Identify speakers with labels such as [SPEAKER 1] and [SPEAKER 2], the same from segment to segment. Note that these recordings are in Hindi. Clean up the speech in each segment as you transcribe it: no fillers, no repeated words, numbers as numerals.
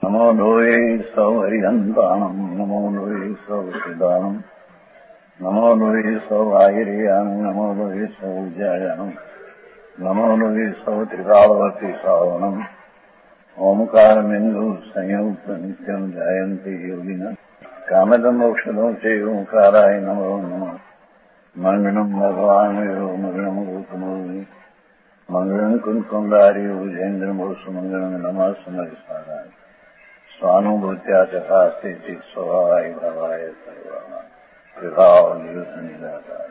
[SPEAKER 1] नमो लोये सौहरिहन्ताणम् नमो लोये सौसिदानम् नमो लोये सौवाहिर्यानम् नमो लोये सौज्यायानम् नमो लोये सौत्रिकालवर्ति सावनम् ओंकारमिन्दु संयुक्त नित्यम् जायन्ति योगिनः कामदम् औषधम् च ओंकाराय नमो नमः मंगलम् भगवान् मंगलम् गौतमोऽग्नि मंगलम् कुंकुंडारी उजेन्द्रमोसु मंगलम् नमः सुमरिसाराय स्वानुभूत्या चकास्ते स्वभावाय भावाय सर्वभाव निदातार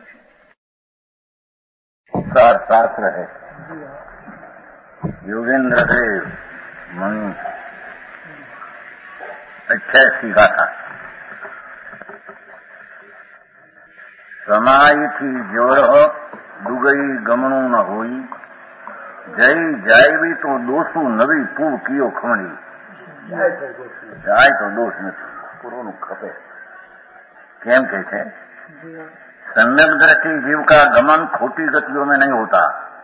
[SPEAKER 1] शास्त्र है। योगेंद्र देव मनु 88 का था। समाई थी जोर दुगई गमणु न होई जई जायवी तो दोषू नवी पूर कियो खमणी જાય તો દોષ નથી પૂર્વનું ખપે કેમ કે છે सम्यक दृष्टि जीव का गमन खोटी गतियों में नहीं होता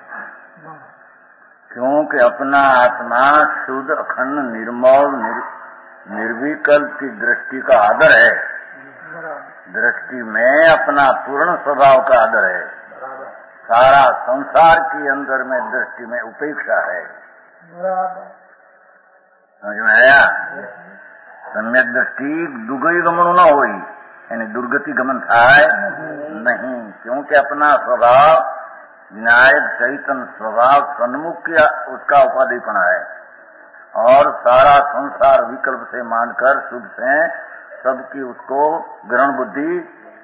[SPEAKER 1] क्योंकि अपना आत्मा शुद्ध अखंड निर्मल निर्विकल्प की दृष्टि का आदर है। दृष्टि में अपना पूर्ण स्वभाव का आदर है। सारा संसार के अंदर में दृष्टि में उपेक्षा है। समझ में आया? सम्यक दृष्टि दुगई गमन न होई यानी दुर्गति गमन थाय नहीं क्योंकि अपना स्वभाव विनायक चैतन्य स्वभाव सन्मुख किया उसका उपाधिपना है और सारा संसार विकल्प से मानकर शुद्ध से सबकी उसको ग्रहण बुद्धि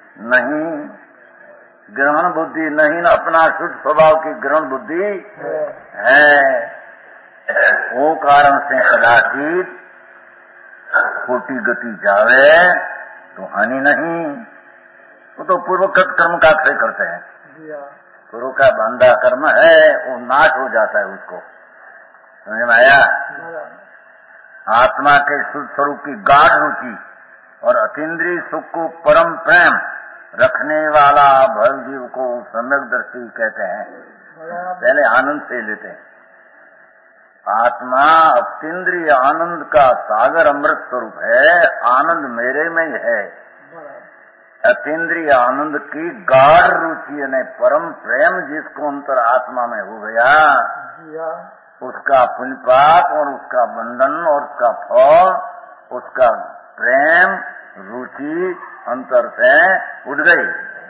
[SPEAKER 1] नहीं न अपना शुद्ध स्वभाव की ग्रहण बुद्धि है। वो कारण से कदाचित खोटी गति जावे तो हानि नहीं। वो तो पूर्वकृत कर्म का क्षय करते हैं। पूर्व का बंधा कर्म है वो नाश हो जाता है उसको। समझ में आया? आत्मा के शुद्ध स्वरूप की गाढ़ रुचि और अतीन्द्रिय सुख को परम प्रेम रखने वाला भव जीव को सम्यक दृष्टि कहते हैं। पहले आनंद से लेते हैं। आत्मा अतीन्द्रिय आनंद का सागर अमृत स्वरूप है। आनंद मेरे में ही है। अतीन्द्रिय आनंद की गाढ़ रुचि ने परम प्रेम जिसको अंतर आत्मा में हो गया उसका पुण्य पाप और उसका बंधन और उसका फल उसका प्रेम रुचि अंतर से उठ गई।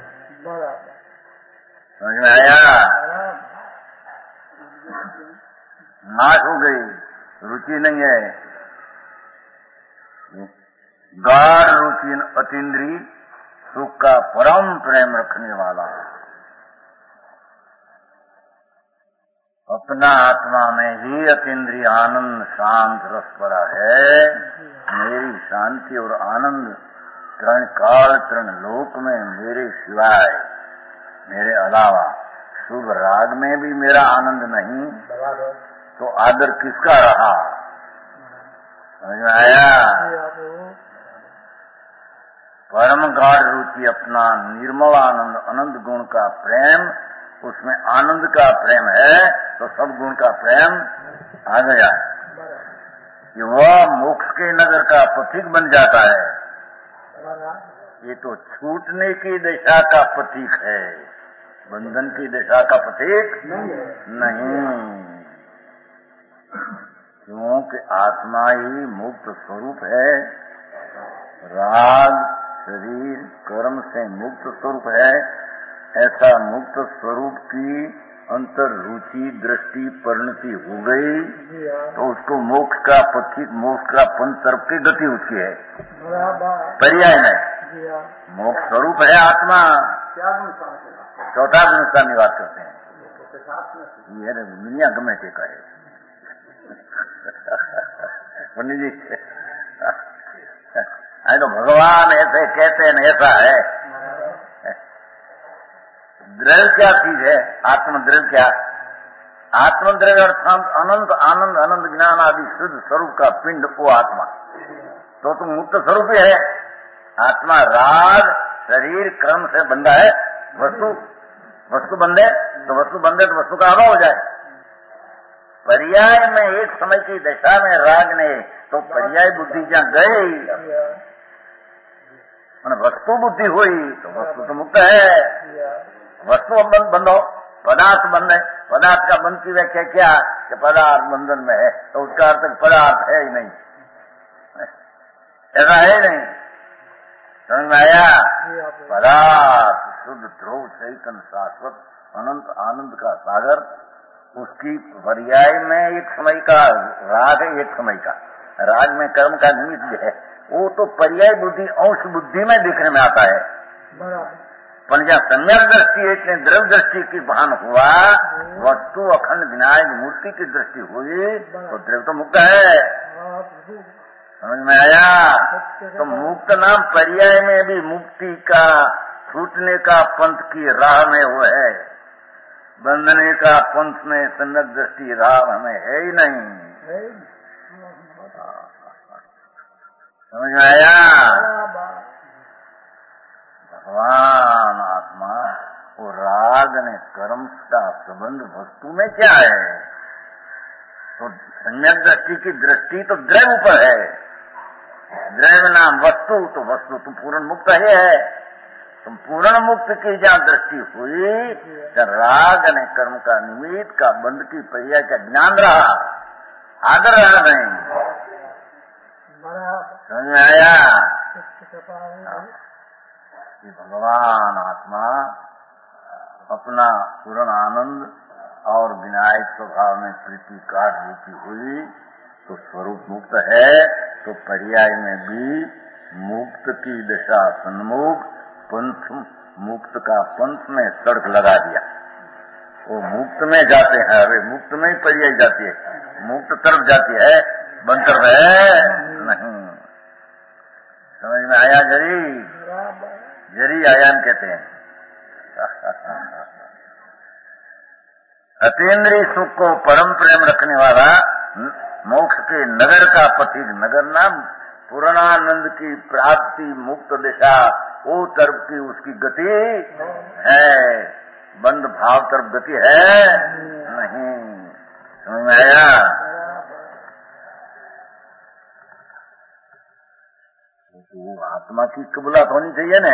[SPEAKER 1] समझ में आया? नाश हो गई, रुचि नहीं है। गाढ़ रुचि अतीन्द्रिय सुख का परम प्रेम रखने वाला अपना आत्मा में ही अतीन्द्रिय आनंद शांत रस पड़ा है। मेरी शांति और आनंद तृण काल तृण लोक में मेरे सिवाय मेरे अलावा शुभ राग में भी मेरा आनंद नहीं तो आदर किसका रहा? समझ में आया? परम गाढ़ रुचि अपना निर्मल आनंद अनंत गुण का प्रेम उसमें आनंद का प्रेम है तो सब गुण का प्रेम आ गया कि वह मोक्ष के नगर का पथिक बन जाता है। ये तो छूटने की दिशा का प्रतीक है, बंधन की दिशा का प्रतीक नहीं। क्योंकि आत्मा ही मुक्त स्वरूप है। राग शरीर कर्म से मुक्त स्वरूप है। ऐसा मुक्त स्वरूप की अंतर रुचि दृष्टि परिणति हो गई तो उसको मोक्ष का पथिक मोक्ष का पंच तरफ की गति उसकी है। पर्याय नहीं मोक्ष स्वरूप है आत्मा। चौथा गुण का निवास करते हैं। ये दुनिया गमे का है। पंडित जी तो भगवान ऐसे कहते हैं ऐसा है। द्रव्य क्या चीज है? आत्मद्रव्य क्या? आत्मद्रव्य अर्थात अनंत आनंद अनंत ज्ञान आदि शुद्ध स्वरूप का पिंड वो आत्मा तो तुम मुक्त स्वरूप ही है। आत्मा राग शरीर कर्म से बंधा है। वस्तु बंधे तो वस्तु का अभाव हो जाए। पर्याय में एक समय की दशा में राग ने तो पर्याय बुद्धि जहाँ गई, वस्तु बुद्धि हुई तो वस्तु तो मुक्त है। वस्तु बंध हो, पदार्थ बंध है। पदार्थ का बंध की व्याख्या क्या कि पदार्थ बंधन में है, तो उसका अर्थ पदार्थ है ही नहीं, ऐसा है नहीं। समझ में आया? पदार्थ शुद्ध ध्रुव चैतन्य शाश्वत अनंत आनंद का सागर, उसकी पर्याय में एक समय का राग है, एक समय का राग में कर्म का निमित्त है, वो तो पर्याय बुद्धि अंश बुद्धि में दिखने में आता है। पर जहाँ सम्यक दृष्टि है, द्रव्य दृष्टि की भान हुआ, वस्तु अखंड विनायक मूर्ति की दृष्टि हुई तो द्रव्य तो मुक्त है। समझ में आया? तो मुक्त नाम पर्याय में भी मुक्ति का छूटने का पंथ की राह में वो है, बंधने का पंथ में सम्यक दृष्टि राह हमें है ही नहीं। समझ में आया? भगवान आत्मा वो राग ने कर्म का संबंध वस्तु में क्या है? तो सम्यक दृष्टि की दृष्टि तो द्रव्य पर है, द्रव्य नाम वस्तु, तो वस्तु तो पूर्ण मुक्त ही है। तुम पूर्ण मुक्त की जहाँ दृष्टि हुई तो राग ने कर्म का निमित्त का बंध की पर्याय का ज्ञान रहा, आदर रहा नहीं। समझ में आया? कि भगवान आत्मा अपना पूर्ण आनंद और विनायक स्वभाव में प्रीति काट रूपी हुई तो स्वरूप मुक्त है, तो पर्याय में भी मुक्त की दशा सन्मुख पंथ मुक्त का पंथ में सड़क लगा दिया। वो मुक्त में जाते हैं, अरे मुक्त में ही पर्याय जाती है, मुक्त तरफ जाती है, बंद तरफ है नहीं। समझ में आया? जरी आयाम कहते हैं। अतीन्द्रिय सुख को परम प्रेम रखने वाला मोक्ष के नगर का पथिक, नगर नाम पूर्णानंद की प्राप्ति मुक्त दिशा, वो तरफ की उसकी गति है, बंद भाव तरफ गति है नहीं। समझ में आया? तो आत्मा की कबूलात होनी चाहिए न।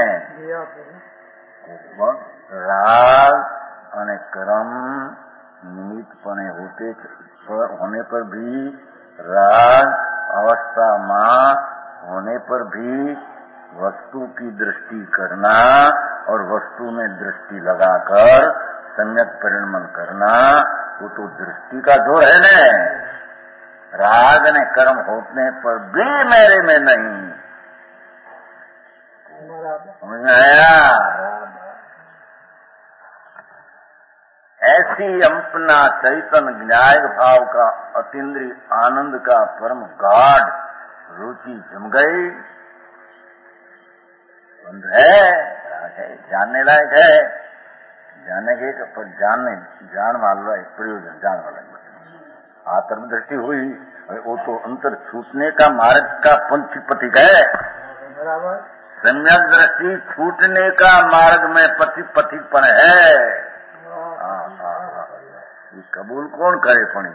[SPEAKER 1] राग और कर्म निमित्तपणे होने पर भी, राग अवस्था मां होने पर भी वस्तु की दृष्टि करना और वस्तु में दृष्टि लगाकर सम्यक परिणमन करना, वो तो दृष्टि का जोर है न। राग ने कर्म होने पर भी मेरे में नहीं। समझ में आया? ऐसी अपना चैतन्य विनायक भाव का अतीन्द्रिय आनंद का परम गाढ़ रुचि जम गई, बंध है, जानने लायक है, जानने के पर जान वाला प्रयोजन, जान वाला आत्म दृष्टि हुई, वो तो अंतर छूटने का मार्ग का पंथ पथिक है। सम्यक दृष्टि छूटने का मार्ग में पथिकपण है। ये कबूल कौन करे पड़ी?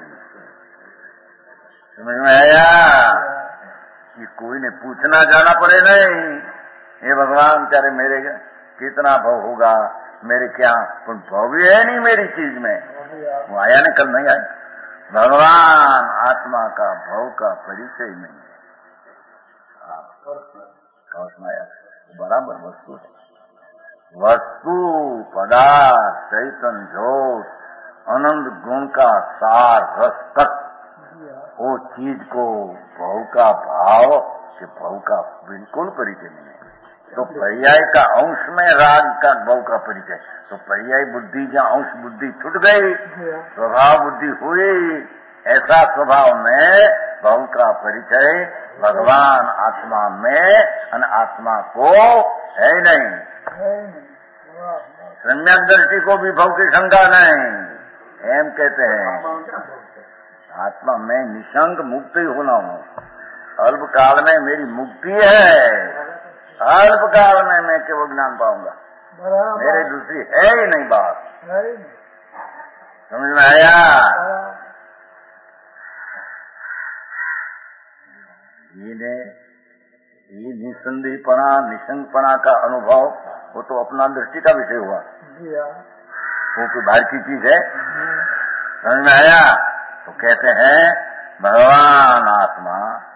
[SPEAKER 1] समझ में आया? कि कोई ने पूछना जाना पड़े नहीं, ये भगवान तेरे मेरे कितना भाव होगा, मेरे क्या भाव भी है नहीं मेरी चीज में, वो आया न कल नहीं आया। भगवान आत्मा का भाव का परिचय नहीं है। बराबर वस्तु है, वस्तु पदार्थ चैतन्य ज्योत आनंद गुण का सार रस तक, वो चीज को भाव का भाव के भाव का बिल्कुल परिचय नहीं है। तो पर्याय का अंश में राग का भाव का परिचय, तो पर्याय बुद्धि जहाँ अंश बुद्धि छूट गई, स्वभाव बुद्धि हुई, ऐसा स्वभाव में भाव का परिचय भगवान आत्मा में अन आत्मा को है नहीं। सम्यक दृष्टि को भी भाव की शंका नहीं, एम कहते हैं आत्मा में निशंक मुक्त ही होना हूँ। अल्प काल में मेरी मुक्ति है, अल्प काल में मैं केवल ज्ञान पाऊंगा, मेरी दूसरी है ही नहीं बात। समझ में आया? ये निसंदेहपना निशंकपना का अनुभव वो तो अपना दृष्टि का विषय हुआ, वो कोई बाहर की चीज है। समझ में आया? तो कहते हैं भगवान आत्मा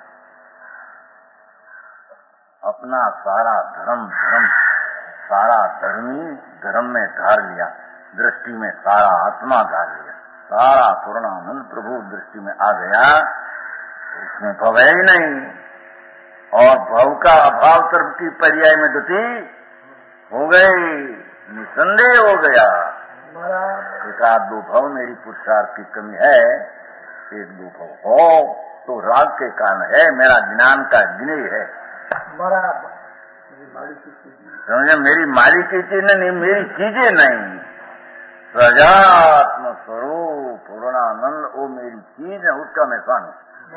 [SPEAKER 1] अपना सारा धर्म सारा धर्म में धार लिया, दृष्टि में सारा आत्मा धार लिया, सारा पूर्णानंद प्रभु दृष्टि में आ गया, उसमें भव है ही नहीं। और भव का अभाव तरफ की पर्याय में गति हो गई, निसंदेह हो गया। एक आध दो भव मेरी पुरुषार्थ की कमी है, एक दो भव हो तो राग के कारण है, मेरा ज्ञान का ज्ञेय है। समझे? मेरी मालिक की चीज नहीं, मेरी चीजें नहीं। प्रजात्म स्वरूप पूर्णानंद वो मेरी चीज है, उसका मैं स्वामी।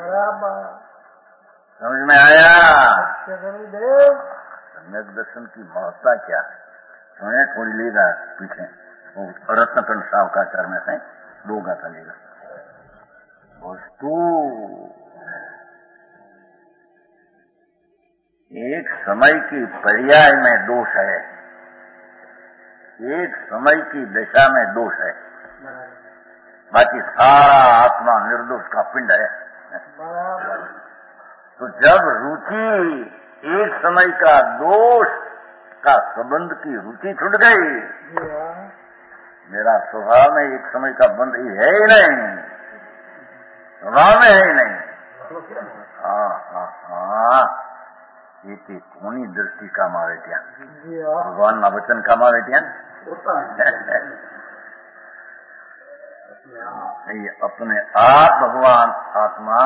[SPEAKER 1] समझ में आया? सम्यक दर्शन की महत्ता क्या है? समझे? थोड़ी लेगा पीछे रत्नकंड सावकाचार में से दो गाथा लेगा। वस्तु एक समय की पर्याय में दोष है, एक समय की दशा में दोष है, बाकी सारा आत्मा निर्दोष का पिंड है। तो जब रुचि एक समय का दोष का संबंध की रुचि छूट गई, मेरा स्वभाव में एक समय का बंध ही है ही नहीं, स्वभाव में है ही नहीं। ये कोनी दृष्टि का मावे क्या भगवान ना वचन का मावे क्या ये अपने आप भगवान आत्मा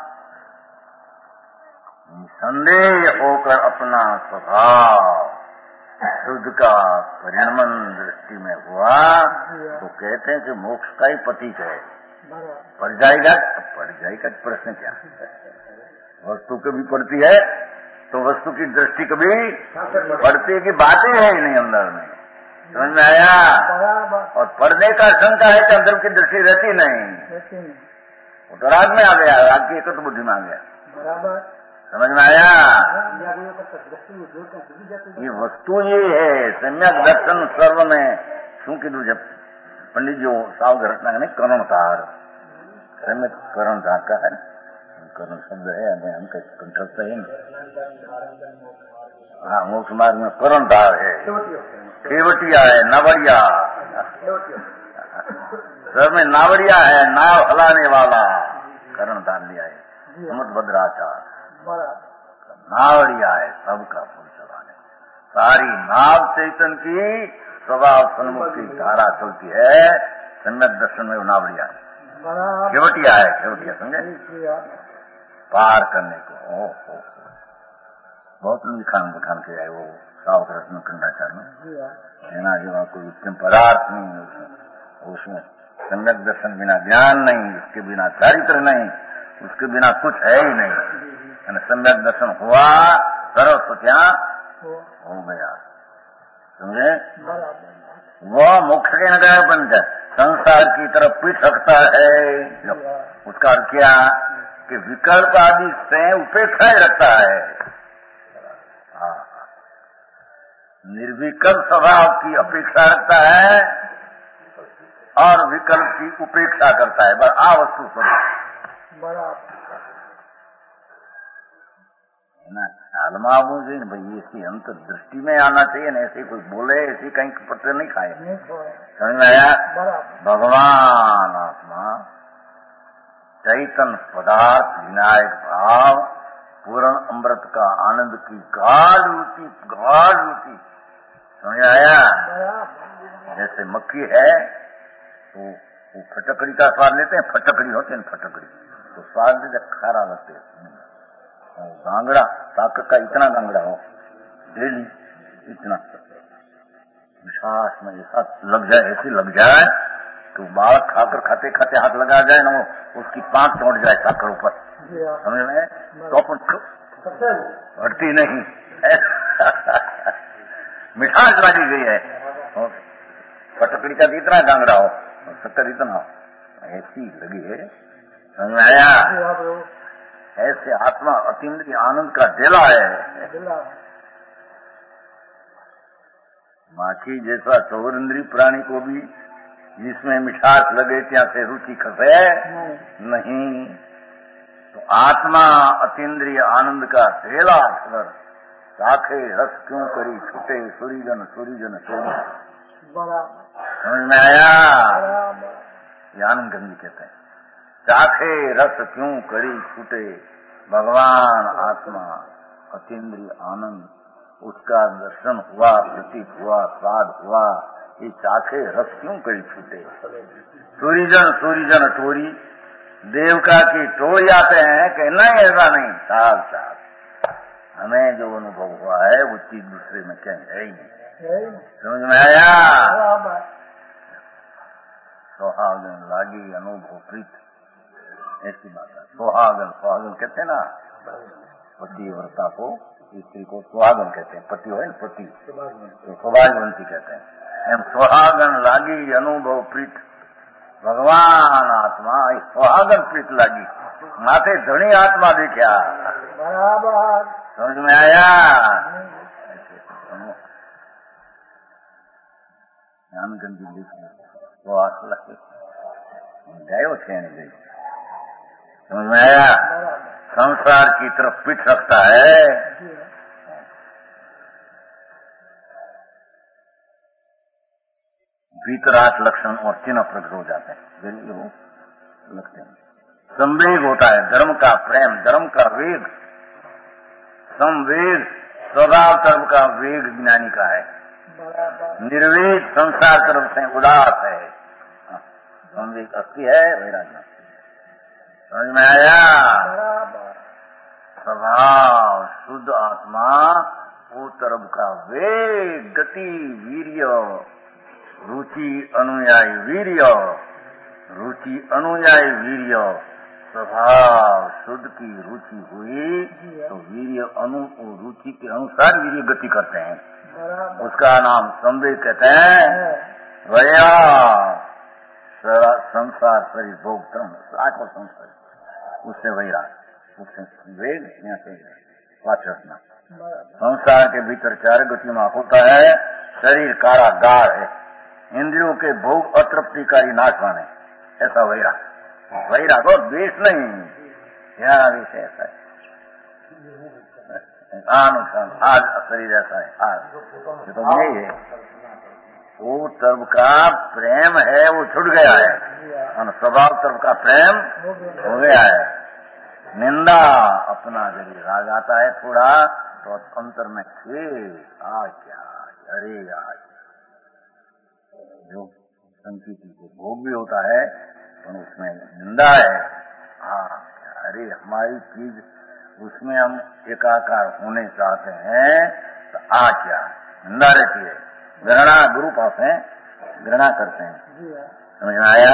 [SPEAKER 1] संदेह होकर अपना स्वभाव शुद्ध का परिणमन दृष्टि में हुआ तो कहते हैं कि मोक्ष का ही प्रतीक है। पड़ जाएगा प्रश्न क्या? वस्तु कभी पड़ती है तो वस्तु की दृष्टि कभी पड़ती है कि बातें है ही नहीं अंदर में। समझ में आया? और पढ़ने का शंका है कि अंदर की दृष्टि रहती नहीं, वो तो राग में आ गया, राग की एकत्र बुद्धि में आ गया। समझ में आया? ये वस्तु ये है सम्यक दर्शन सर्व में શું કીધું છે पंडित जो साव घटना ने करणतार सम्यक करणतार का है, करण शब्द है हमें हम कंठस्थ है। हाँ, मोक्ष मार्ग में करणतार है, केवटिया है, नावड़िया सर में नावड़िया है, नाव हलाने वाला करणतार लिया है। समुद्रभद्राचार नावड़िया है, सबका पुल चलाने, सारी नाव चैतन की स्वभाव सन्मुख की धारा चलती है। सम्यक दर्शन में वो नावड़िया है, केवटिया है, केवटिया समझे पार करने को। बहुत लिखान बखान के आए वो सावक रत्न खंडाचार में, लेना जो कोई उत्तम पदार्थ नहीं, उसमें सम्यक दर्शन बिना ज्ञान नहीं, उसके बिना चारित्र नहीं, उसके बिना कुछ है ही नहीं। सम्यक दर्शन हुआ सर्व क्या हो गया। समझे? वह मोक्ष के नगर बन जाए, संसार की तरफ पीठ रखता है। उसका अर्थ क्या कि विकल्प आदि से उपेक्षा ही रखता है। निर्विकल्प स्वभाव की अपेक्षा रखता है और विकल्प की उपेक्षा करता है। बस आवस्तु स्वरूप हालमा आबू चाहिए भाई, ऐसी अंत दृष्टि में आना चाहिए ना, ऐसे कोई बोले ऐसी कहीं पत्र नहीं खाए। समझ में आया? भगवान आत्मा चैतन्य पदार्थ विनायक भाव पूर्ण अमृत का आनंद की गाढ़ रुचि। समझ आया? जैसे मक्खी है तो वो फटकड़ी का स्वाद लेते हैं, फटकड़ी होते हैं, फटकड़ी तो स्वाद देते खारा लगते हैं। गांगड़ा ताकत का इतना गांगड़ा हो डेली इतना विश्वास में ऐसा लग जाए, ऐसी लग जाए तो बालक खाकर खाते खाते हाथ लगा जाए ना, वो उसकी पांख चोट जाए साकर ऊपर। समझ में? तो अपन हटती नहीं मिठास लगी गई है। फटकड़ी का इतना गांगड़ा हो, शक्कर इतना हो, ऐसी लगी है। समझ में आया? ऐसे आत्मा अतीन्द्रिय आनंद का डेला है। माखी जैसा चौर इंद्रिय प्राणी को भी जिसमें मिठास लगे त्या से रुचि खसे नहीं। तो आत्मा अतीन्द्रिय आनंद का ढेला अक्षर साखे रस क्यों करी छूटे सूरीजन सूरीजन सूरी। समझ में आया? आनंद गंदी कहते हैं चाखे रस क्यों करी छूटे। भगवान आत्मा अतीन्द्रिय आनंद उसका दर्शन हुआ, प्रतीत हुआ, स्वाद हुआ, ये चाखे रस क्यों करी छूटे। सूरीजन सूरीजन टोरी, देवका की टोरी आते हैं कि नहीं ऐसा नहीं, साल साल हमें जो अनुभव हुआ है वो चीज दूसरे में कहीं है ही नहीं। समझ में आया? सुहागन लागी अनुभव प्रीत, ऐसी बात है। सुहागन सुहागन कहते हैं ना, पति व्रता को स्त्री को सुहागन कहते हैं। पति हो ना पति तो सौभाग्यवंती कहते हैं। एम सुहागन लागी अनुभव प्रीत भगवान आत्मा सुहागन प्रीत लागी माथे धनी आत्मा देखा। समझ में आया? गयो छे नहीं। समझ में आया? संसार की तरफ पीठ रखता है। भीतर 8 लक्षण और चिन्ह प्रकट हो जाते हैं, वो लगते हैं। संवेग होता है धर्म का प्रेम, धर्म का वेग, संवेग स्वभाव तरफ का वेग ज्ञानी का है। निर्वेग संसार तरफ से उदास है। संवेग अस्थि है, वैराग्य। समझ में आया? स्वभाव शुद्ध आत्मा वो तरफ का वेग, गति, वीर्य, रुचि अनुयायी वीर्य, रुचि अनुयायी वीर्य। स्वभाव शुद्ध की रुचि हुई तो वीर्य रुचि के अनुसार वीर्य गति करते हैं, उसका नाम संवेग कहते हैं। भैया संसार शरीर भोग धर्म आखो संसार, उससे वैराग, उससे वेग, यहाँ से वाच रखना। संसार के भीतर 4 गति में होता है। शरीर कारागार है, इंद्रियों के भोग अतृप्तिकारी नाशवान है, ऐसा वैराग। वैराग और द्वेष नहीं, ध्यान विषय ऐसा है। आज शरीर ऐसा है, आज तो यही है। वो तरफ का प्रेम है वो छूट गया है, और स्वभाव तरफ का प्रेम हो गया है। निंदा अपना जब राग आता है थोड़ा तो अंतर में क्या अरे आज जो संस्कृति को भोग भी होता है तो उसमें निंदा है। अरे हमारी चीज उसमें हम एकाकार होने चाहते हैं तो क्या निंदा रहती है। घृणा गुरु पास है, घृणा करते हैं। समझ में आया?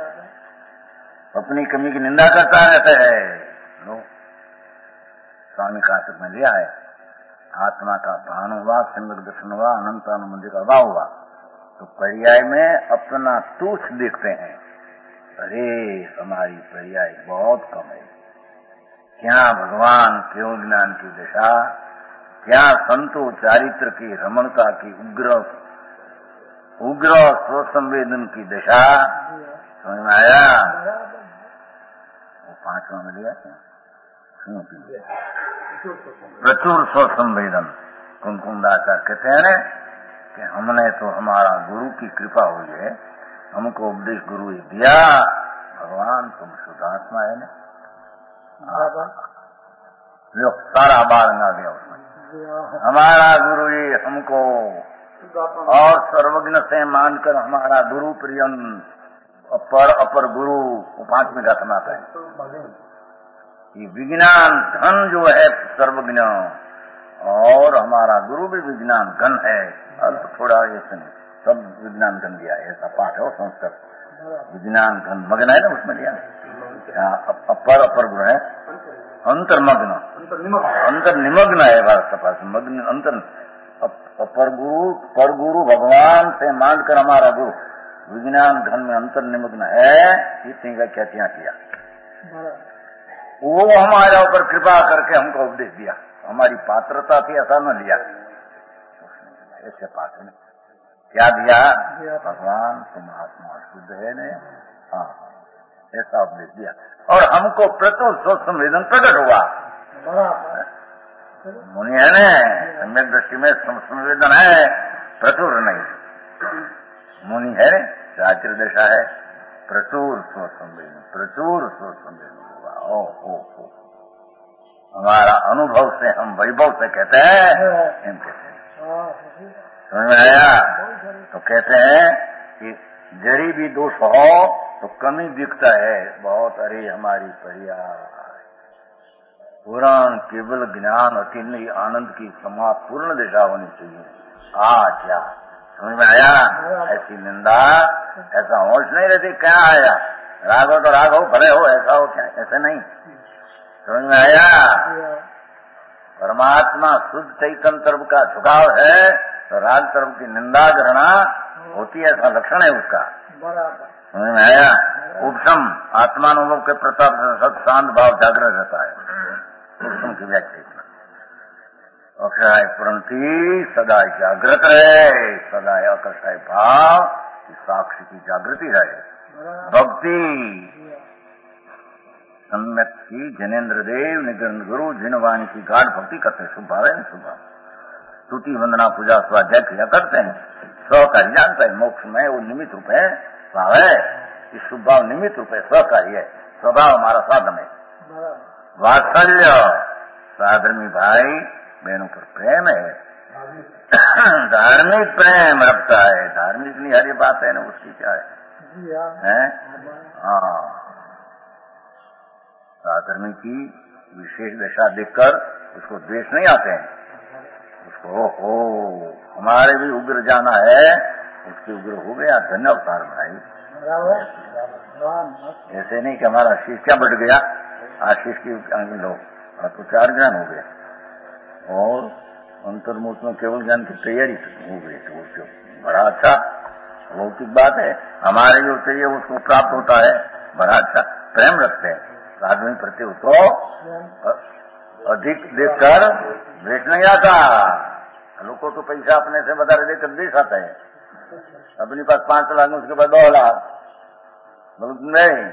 [SPEAKER 1] अपनी कमी की निंदा करता रहता है। लो स्वामी काशिक में लिया है, आत्मा का भान हुआ, सम्यक दर्शन हुआ, अनंत आनंद का अभाव हुआ तो पर्याय में अपना तुच्छ देखते हैं। अरे हमारी पर्याय बहुत कम है। क्या भगवान केवल ज्ञान की दशा, क्या संतो चारित्र की रमणता की उग्र स्वसंवेदन की दशा। समझ में आया? वो 5वां में लिया प्रचुर स्वसंवेदन। कुमकुंदाचार्य कहते हैं ना कि हमने तो हमारा गुरु की कृपा हुई है, हमको उपदेश गुरु ही दिया। भगवान तुम शुद्धात्मा है ना, जो सारा बाल आ गया उसमें। हमारा गुरु ही हमको और सर्वज्ञ से मानकर हमारा गुरु प्रियम अपर गुरु 5वें गाथा में आता है। ये विज्ञान धन जो है सर्वज्ञ, और हमारा गुरु भी विज्ञान घन है। अब थोड़ा ऐसे नहीं, सब विज्ञान घन दिया है, ऐसा पाठ है संस्कृत। विज्ञान घन मग्न है ना, उसमें दिया अपर गुरु है अंतर्मग्न, अंतर निमग्न है भारत का पास मग्न अंतर। पर गुरु भगवान से मानकर हमारा गुरु विज्ञान घन में अंतर निमग्न है। इतनी व्याख्या किया वो हमारे ऊपर कृपा करके हमको उपदेश दिया, हमारी पात्रता थी ऐसा न लिया, ऐसे पास में क्या दिया, भगवान तुम आत्मा शुद्ध है ने, हाँ ऐसा उपदेश दिया और हमको प्रचुर सोच संवेदन प्रकट हुआ। मुनि है न, सम्यक दृष्टि में संवेदन है, प्रचुर नहीं। मुनि है शास्त्र दशा है, प्रचुर सोच संवेदन, प्रचुर सोच संवेदन हुआ। ओ हमारा अनुभव से हम वैभव से कहते हैं, हम कहते हैं, समझ में आया? तो कहते हैं कि जरी भी दोष हो तो कमी दिखता है बहुत, अरे हमारी परिया पुराण केवल ज्ञान अतिनय आनंद की समापूर्ण दिशा होनी चाहिए। क्या समझ में आया? ऐसी निंदा, ऐसा होश नहीं रहती, क्या आया राघव तो राघव भले हो, ऐसा हो क्या, ऐसे नहीं। समझ में आया? परमात्मा शुद्ध चैतन्य तरफ का झुकाव है तो राग तरफ की निंदा करना होती है, ऐसा लक्षण है उसका। समझ में आया? उपशम आत्मानुभव के प्रताप से सत शांत भाव जागृत रहता है, उपशम की व्याख्या। अक्षय प्रणति सदा जागृत रहे, सदा अकषय भाव की साक्षी की जागृति रहे। भक्ति सम्यक की जनेन्द्र देव निगंध गुरु जिनवाणी की गाढ़ भक्ति करते, शुभ भाव है, शुभ भाव स्तुति वंदना पूजा स्वाध्याय क्रिया करते हैं, सहकारी जानता है, मोक्ष में वो निमित्त रूप है, भाव है, इस शुभ भाव निमित्त रूप है, सहकारी है, स्वभाव हमारा साधन है। वात्सल्य साधर्मी भाई बहनों पर प्रेम है, धार्मिक प्रेम रखता है, धार्मिक नहीं हर बात है ना, उसकी क्या है? हाँ, साधर्मी की विशेष दशा देखकर उसको द्वेष नहीं आते हैं, उसको हमारे भी उग्र जाना है, उसके उग्र हो गया, धन्य अवतार भाई। ऐसे नहीं कि हमारा शीश क्या बढ़ गया, आशीष की लोग तो 4 ज्ञान हो गया और अंतर्मुख में केवल ज्ञान की तैयारी हो गई, तो उसको बड़ा अच्छा लौकिक बात है। हमारे जो चाहिए उसको प्राप्त होता है, बड़ा अच्छा प्रेम रखते हैं आदमी प्रति, उसको अधिक देखकर द्वेष नहीं आता। लोगों को तो पैसा अपने से बता रहे देकर द्वेष आता है, अपने पास 5 लाख में उसके बाद 2 लाख, बोल नहीं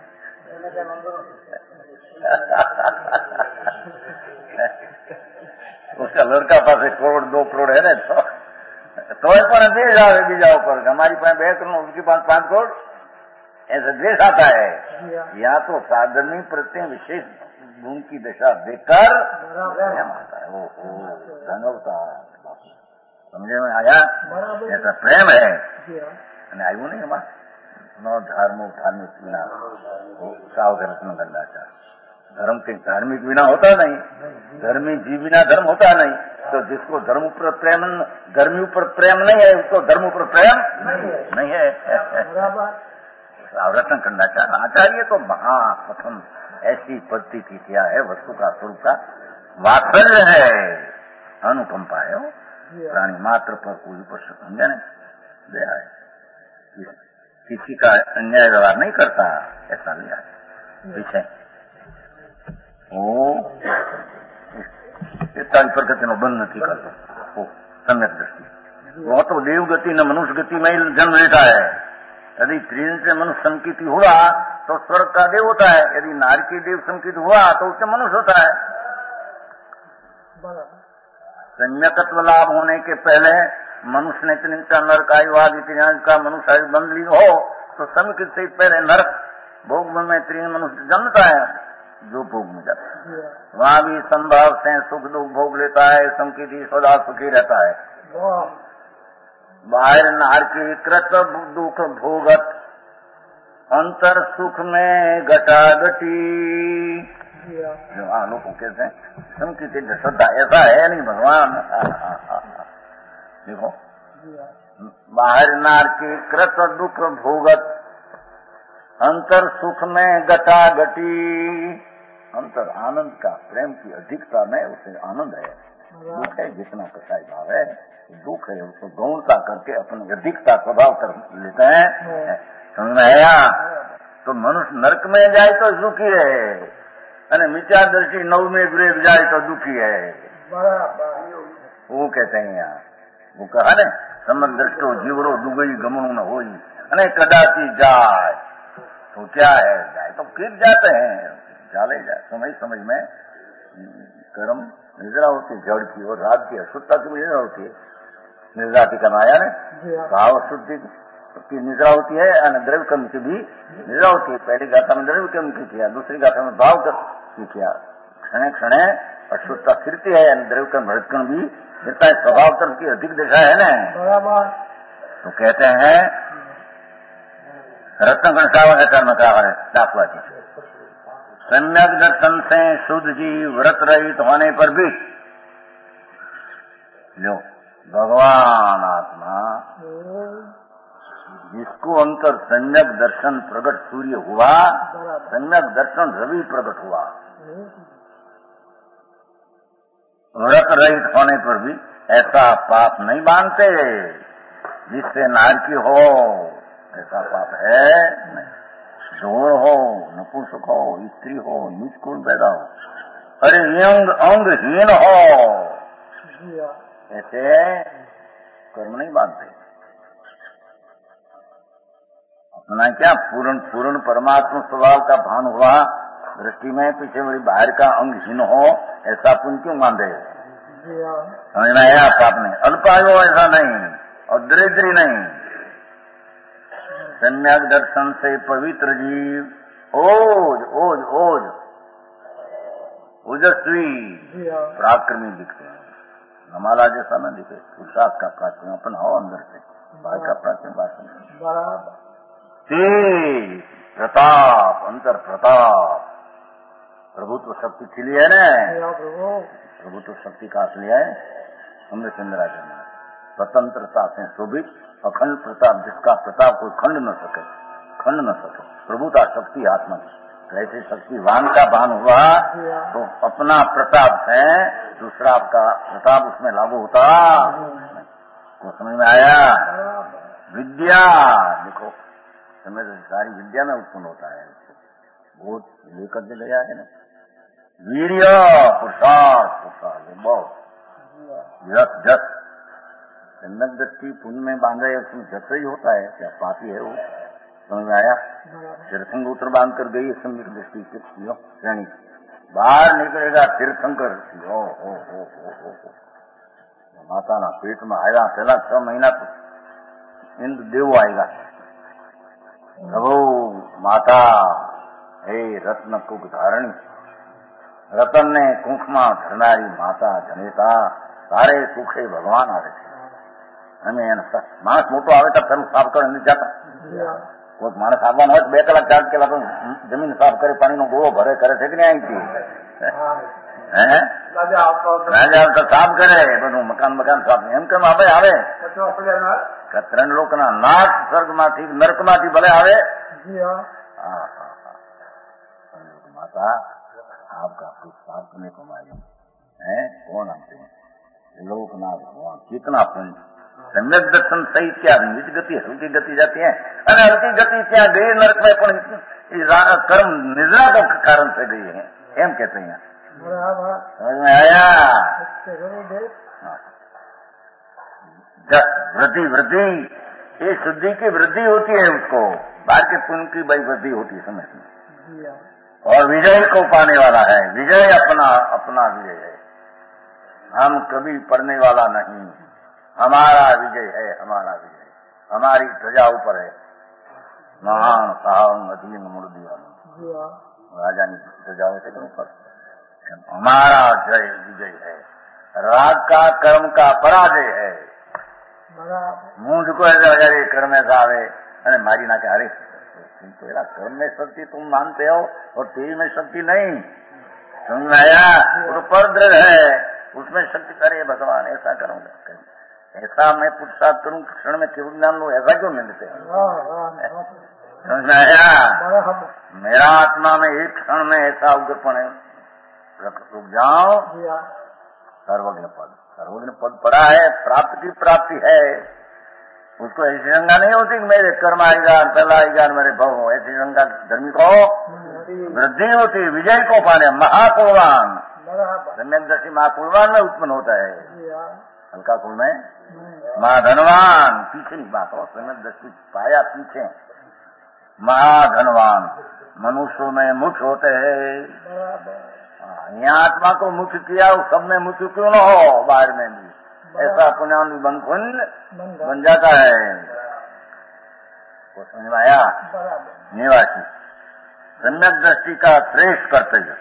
[SPEAKER 1] उसका लड़का पास 1 करोड़ 2 करोड़ है ना, तो द्वेष आवे बीजा ऊपर, हमारी पास 2 करोड़ उसके पास 5 करोड़, ऐसा द्वेष आता है। या तो साधनी प्रत्यय विशेष गुण की दशा देखकर प्रेम आता है, धनवता समझे में आया? ऐसा प्रेम है, आयु नहीं हमारा न धार्मिक बिना सावधान रत्न गंडाचार, धर्म के धार्मिक बिना होता नहीं, धर्मी जीव बिना धर्म होता नहीं। तो जिसको धर्म ऊपर प्रेम, धर्मी ऊपर प्रेम नहीं है, उसको धर्म ऊपर प्रेम नहीं है। सावधान गंडाचार आचार्य तो महाप्रथम ऐसी पद्धति की क्या है, वस्तु का स्वरूप का वात्सल्य है, अनुकंपा है, प्राणी मात्र पर कोई पर समझे न दया है, किसी का अन्याय व्यवहार नहीं करता, ऐसा लिया है विषय प्रकृति नो बंध नहीं करता सम्यक दृष्टि। वो तो देव गति न मनुष्य गति में जन्म लेता है। यदि त्रिन से मनुष्य संकित हुआ तो स्वर्ग का देव होता है, यदि नारी के देव संकित हुआ तो उससे मनुष्य होता है। सम्यकत्व लाभ होने के पहले मनुष्य ने त्रिंचा नरक आयुवाद इतिहास का मनुष्य आयु बंध ली हो तो संकित से पहले नरक भोग में त्रिन मनुष्य जन्मता है, जो भोग में जाता है वहां भी संभाव से सुख दुख भोग लेता है, संकित सदा सुखी रहता है। बाहर नार की कृत दुख भोगत अंतर सुख में घटाघटी, जो लोगों कहते हैं संकित श्रद्धा, ऐसा है नहीं भगवान। देखो बाहर नार की कृत दुख भोगत अंतर सुख में घटाघटी, अंतर आनंद का प्रेम की अधिकता में उसे आनंद है। दुख है जितना कसाई भाव है, दुख है उसको गौणता करके अपनी अधिकता स्वभाव कर लेते हैं। समझ में आया? तो मनुष्य नरक में जाए तो सुखी है, અને મિથ્યા દ્રષ્ટિ નવમે ગૃહ જાય તો દુઃખી હૈ. वो कहते हैं यहाँ, वो कहा ने समझ दृष्टो जीवरो दुगई गमणु न होई अने कदाची जाए तो क्या है, जाए तो फिर जाते हैं, चले जाए. समय समय में कर्म निद्रा होती है जड़ की और रात की अशुद्धता की निद्रा होती है. निद्रा की कमाया ने भाव शुद्धि की निद्रा होती है और द्रव्य कर्म की भी निद्रा होती है. पहली गाथा में द्रव्य कर्म की किया, दूसरी गाथा में भाव की किया. क्षणे क्षणे अशुद्धता फिरती है, द्रव्य कर्म भ्रष्टकर्म भी फिरता है. स्वभाव कर्म की अधिक दिशा है ना, तो कहते हैं रत्नगण सावन कर्म का है दाखला जी. सम्यक दर्शन से शुद्ध जीव व्रत रहित होने पर भी जो भगवान आत्मा जिसको अंतर सम्यक दर्शन प्रकट सूर्य हुआ, सम्यक दर्शन रवि प्रकट हुआ, व्रत रहित होने पर भी ऐसा पाप नहीं मानते जिससे नारकी हो. ऐसा पाप है नहीं. ढोर हो, नपुंसक हो, स्त्री हो, नीच कुल पैदा हो, अरे अंगहीन हो, ऐसे कर्म नहीं मानते. अपना क्या पूर्ण परमात्मा स्वभाव का भान हुआ दृष्टि में, पीछे मेरी बाहर का अंगहीन हो, ऐसा पुण्य क्यों मानते? समझ में आया आपने? अल्पायु ऐसा नहीं और दरिद्री नहीं. सम्यक दर्शन से पवित्र जीव ओजस्वी पराक्रमी दिखते हैं. नमाला जैसा न दिखे, पुरुषार्थ का प्राचीन अपन हो अंदर से, बाहर का प्राचीन भाषण तेज प्रताप, अंतर प्रताप, प्रभुत्व शक्ति खिली है ना. प्रभुत्व शक्ति का असली है अमृतचंद्र राजा में. स्वतंत्रता से शोभित अखंड प्रताप, जिसका प्रताप कोई खंड न सके. प्रभुता शक्ति आत्मा की. ऐसी शक्तिवान का भान हुआ तो अपना प्रताप है, दूसरा आपका प्रताप उसमें लागू होता. को समझ में आया? विद्या देखो, समय सारी विद्या में उत्पन्न होता है. बहुत लेकर के गया है ना. वीर्य पुरुषार्थ बहुत जस सम्यक दृष्टि पुण्य में बांधा है, उसमें जस ही होता है. क्या पापी है वो? समझ में आया? तीर्थंकर बांध कर गई सम्यक दृष्टि से श्रेणी, बाहर निकलेगा तीर्थंकर. हो माता ना पेट में आएगा, पहला 6 महीना तो इंद्र देव आएगा. प्रभु माता हे रत्न कुक धारणी, रतन ने कुंखमा धरनारी माता जनेता, सारे सुखे भगवान આવે છે. અને માણસ મોટો આવે તો પેલું સાફ કરે નથી જતા. કોઈ માણસ આવવાનો હોય 2 કલાક 4 કલાક જમીન સાફ કરે, પાણીનો ગોળો ભરે કરે છે કે નહીં? અહીંથી રાજા તો સાફ કરે બધું, મકાન સાફ. એમ કેમ આવે 3 લોકના નાથ સ્વર્ગમાંથી નરકમાંથી ભલે આવે. माता आपका पुरस्कार करने को मालूम है कौन आते हैं? लोकनाथ भगवान. कितना पुण्य. सम्यक दर्शन सही क्या नीच गति हल्की गति जाती है, अरे हल्की गति क्या गई नरक में, पण कर्म निद्रा के कारण से गई है. एम कहते हैं. समझ में आया? वृद्धि ये शुद्धि की वृद्धि होती है, उसको बाहर के पुण्य की बड़ी वृद्धि होती है समझ में. और विजय को पाने वाला है. विजय अपना विजय है. हम कभी पढ़ने वाला नहीं. हमारा विजय है, हमारी ध्वजा ऊपर है. महान साहब अधीन मूर्तियां राजा ने ध्वजा से ऊपर. हमारा विजय है. राग का कर्म का पराजय है. मुझ को ऐसा कर्म ऐसा आवे अरे मारी ना के, अरे तेरा कर्म में शक्ति तुम मानते हो और तेरी में शक्ति नहीं. समझ में आया? वो तो परद्रढ़ है, उसमें शक्ति करे भगवान ऐसा करूंगा, ऐसा मैं पुरुषार्थ करूं, क्षण में केवल ज्ञान लो, ऐसा क्यों मिलते हैं? समझ में आया? मेरा आत्मा में एक क्षण में ऐसा उग्रपण है, रुक जाओ. सर्वज्ञ पद पड़ा है, प्राप्त की प्राप्ति है. उसको ऐसी शंका नहीं होती कि मेरे कर्म आएगा, पहला आएगा, मेरे भव. ऐसी शंका धर्मी को वृद्धि होती विजय को पाने महाकुलवान। सम्यक दृष्टि महाकुलवान में उत्पन्न होता है, हल्का कुल में महाधनवान। पीछे की बात हो, सम्यक दृष्टि पाया पीछे। महाधनवान मनुष्यों में मुख्य होते हैं। यहाँ आत्मा को मुख्य किया, उस सब में मुख्य क्यों न हो, बाहर में भी ऐसा पुण्य बन जाता है। वो समझ में आया? निवासी सम्यक दृष्टि का श्रेष्ठ कर्तव्य।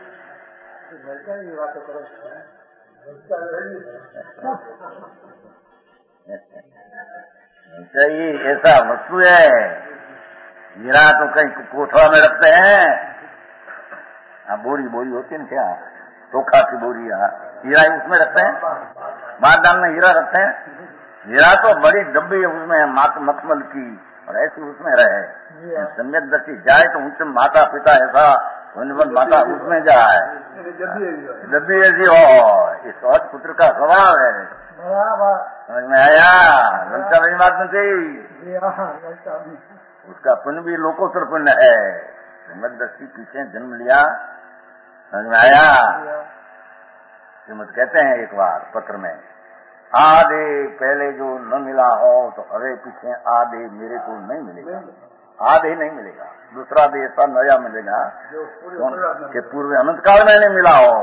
[SPEAKER 1] ये ऐसा वस्तु है, हीरा तो कहीं कोठवा में रखते हैं, बोरी होती है ना, क्या चोखा की बोरी, हीरा उसमें रखते हैं, बारदान में हीरा रखते हैं। हीरा तो बड़ी डब्बी है, उसमें मखमल की, और ऐसी उसमें रहे। सम्यक दृष्टि जाए तो उनसे माता पिता ऐसा माता उसमें जाए, डब्बी ऐसी हो। इस सहज पुत्र का स्वभाव है, समझ में आया? ललचा नहीं बात नहीं, उसका पुण्य भी लोकोत्तर पुण्य है। सम्यक दृष्टि पीछे जन्म लिया, समझ में आया? श्रीमद कहते हैं एक बार पत्र में, आधे पहले जो न मिला हो तो अरे पीछे आधे मेरे को नहीं मिलेगा, आधे नहीं मिलेगा, दूसरा भी ऐसा नया मिलेगा कि पूर्व अनंत काल में नहीं मिला हो।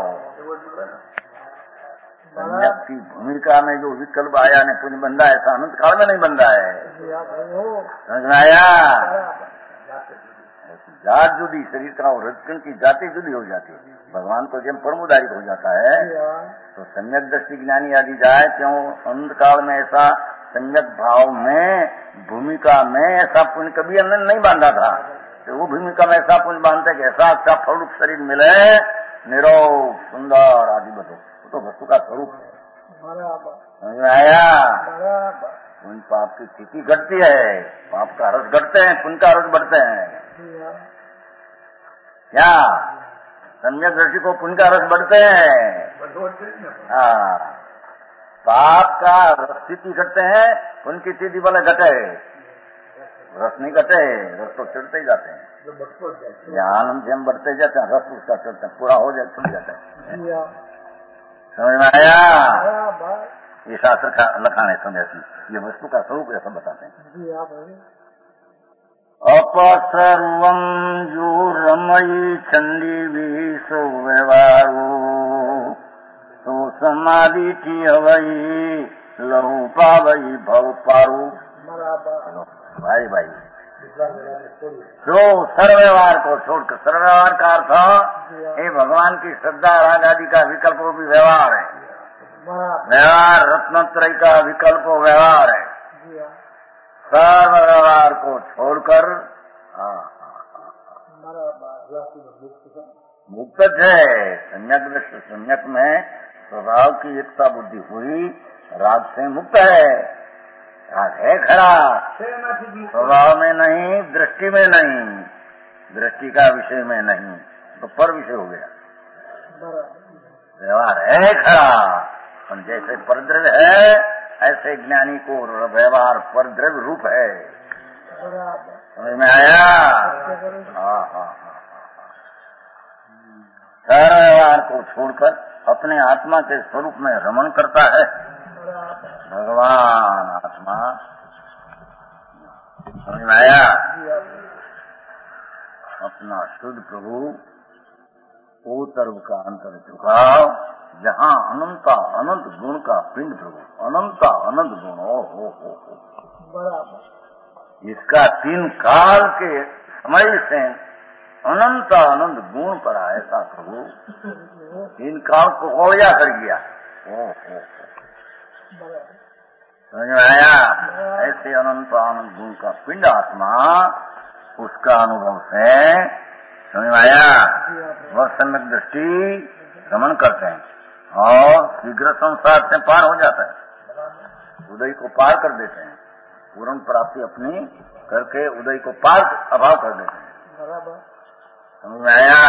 [SPEAKER 1] सम्यक की भूमिका में जो विकल्प आया ने पुण्य बंधा, ऐसा अनंत काल में नहीं बंधा है, समझ में आया? जात जुदी, शरीर का और रजकण की जाति जुदी हो जाती है। भगवान को जब परमुदारिक हो जाता है तो सम्यक दृष्टि ज्ञानी आदि जाए, क्यों अनंत काल में ऐसा सम्यक भाव में भूमिका में ऐसा पुण्य कभी नहीं बांधा था, तो वो भूमिका में ऐसा पुण्य बांधते कि ऐसा अच्छा फलरूप शरीर मिले, निरोग सुंदर आदि बतो, तो वस्तु का स्वरूप है। समझ में आया? उन पाप की स्थिति घटती है, पाप का रस घटते हैं, पुण्य का रस बढ़ते हैं। क्या सम्यक दृष्टि को पुण्य का रस बढ़ते हैं? हाँ, पाप का रस स्थिति घटते हैं, पुण्य की स्थिति भले घटे, रस नहीं घटे, रस तो चढ़ते ही जाते हैं। यहाँ आनंद से हम बढ़ते जाते हैं, रस उसका चढ़ते हैं, पूरा हो जाए छूट जाता है। समझ में आया? ये शास्त्र का लखान है, समझ ये वस्तु का स्वरूप ऐसा बताते हैं। अपसर्वं जो रमयी चंडी भी सो व्यवहारो तो समाधि की अवई लहू पावई भव पारू। भाई जो सर्वव्यवहार को छोड़कर, सर्वव्यवहार का अर्थ ये भगवान की श्रद्धा राग आदि का विकल्प भी व्यवहार है। व्यवहार रत्नत्रय का विकल्प व्यवहार है। सर्व व्यवहार को छोड़कर मुक्त है। सम्यक में स्वभाव की एकता बुद्धि हुई, राग से मुक्त है। राग है खड़ा, स्वभाव में नहीं, दृष्टि में नहीं, दृष्टि का विषय में नहीं, तो पर विषय हो गया। व्यवहार है खड़ा, और जैसे परद्रव्य है ऐसे ज्ञानी को व्यवहार परद्रव्य रूप है। समझ में आया? सारा व्यवहार को छोड़कर अपने आत्मा के स्वरूप में रमण करता है भगवान आत्मा। समझ में आया? अपना शुद्ध प्रभु ओ सर्व का अंतर झुकाव, जहाँ अनंत गुण का पिंड प्रभु, अनंत गुण हो। इसका 3 काल के समय से अनंत गुण पड़ा ऐसा प्रभु 3 काल को खोया कर गया। समझ में आया? ऐसे अनंत गुण का पिंड आत्मा, उसका अनुभव से समझ में आया? वह सम्यक दृष्टि रमण करते हैं और शीघ्र संसार से पार हो जाता है, उदय को पार कर देते हैं, पूर्ण प्राप्ति अपनी करके उदय को पार अभाव कर देते हैं। समझ में आया?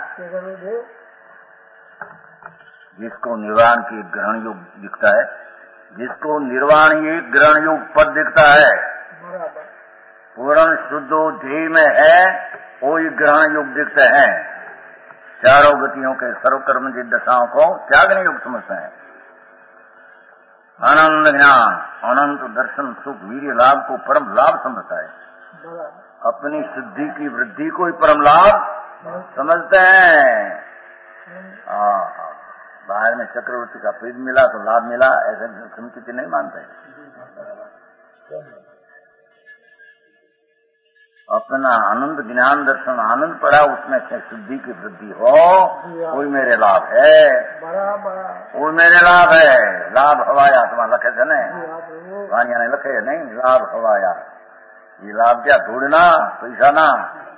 [SPEAKER 1] जिसको निर्वाण की ग्रहण योग दिखता है, जिसको निर्वाण ही ग्रहण योग पद दिखता है, पूर्ण शुद्धो ध्येय में है, वही ग्रहण योग देखते हैं, चारों गतियों के सर्वकर्मजित दशाओं को त्यागने योग समझते हैं। आनंद ज्ञान, अनंत दर्शन, सुख, वीर्य लाभ को परम लाभ समझता है। अपनी सिद्धि की वृद्धि को ही परम लाभ समझते हैं। बाहर में चक्रवर्ती का पद मिला तो लाभ मिला, ऐसे समुचित नहीं मानते। अपना आनंद ज्ञान दर्शन आनंद पड़ा, उसमें से सिद्धि की वृद्धि हो, कोई मेरे लाभ है, कोई मेरे लाभ है। लाभ हवाया तुम्हारा लखे थे नहीं, वाणिया ने लखे नहीं, लाभ हवाया। ये लाभ क्या ढूंढना, पैसा ना।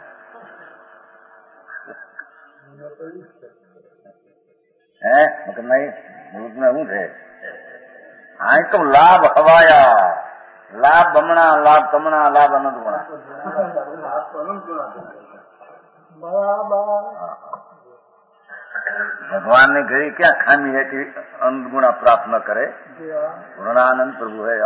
[SPEAKER 1] है मतलब नहीं, मुल्क में हूँ थे आई तो लाभ हवाया, लाभ बमना, लाभ तमना, लाभ अनंत गुणा। भगवान ने कही क्या खामी है कि अनंत गुणा प्राप्त न करे। गुणानंद प्रभु है।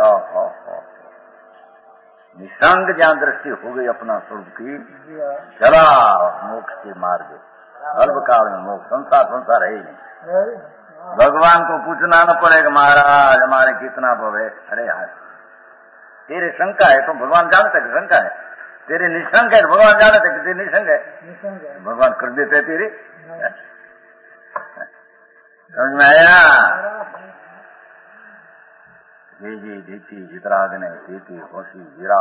[SPEAKER 1] निसंग जहाँ दृष्टि हो गई अपना स्वरूप की, चला मोक्ष के मार्ग, अल्पकाल में मोक्ष। संसार है ही नहीं। भगवान को पूछना न पड़ेगा महाराज हमारे कितना भव है। अरे यार तेरे शंका है तो भगवान जानते कि शंका है, तेरे निशंक है तो भगवान जानते कि तेरे निशंक है। भगवान कर देते है तेरे। समझ में आया? जी देखी जितरागने देखी होशी गिरा,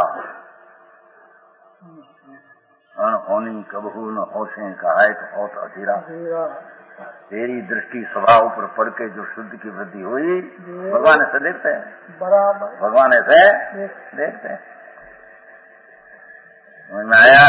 [SPEAKER 1] अनहोनी कबहू न होशे कहा होत अधीरा। तेरी दृष्टि स्वभाव पर पड़ के जो शुद्ध की वृद्धि हुई, भगवान ऐसे देखते हैं। बराबर भगवान ऐसे देखते हैं। समझ में आया?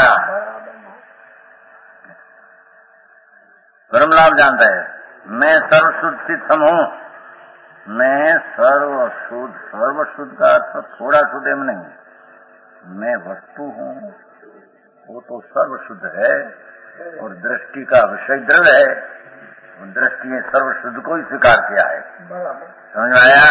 [SPEAKER 1] परम लाभ जानता है। मैं सर्वशुद्ध सिद्धम हूँ। मैं सर्वशुद्ध का अर्थ थोड़ा शुद्ध एम नहीं, मैं वस्तु हूँ, वो तो सर्वशुद्ध है। और दृष्टि का विषय द्रव्य है, दृष्टि ने सर्वशुद्ध को ही स्वीकार किया है। समझ आया?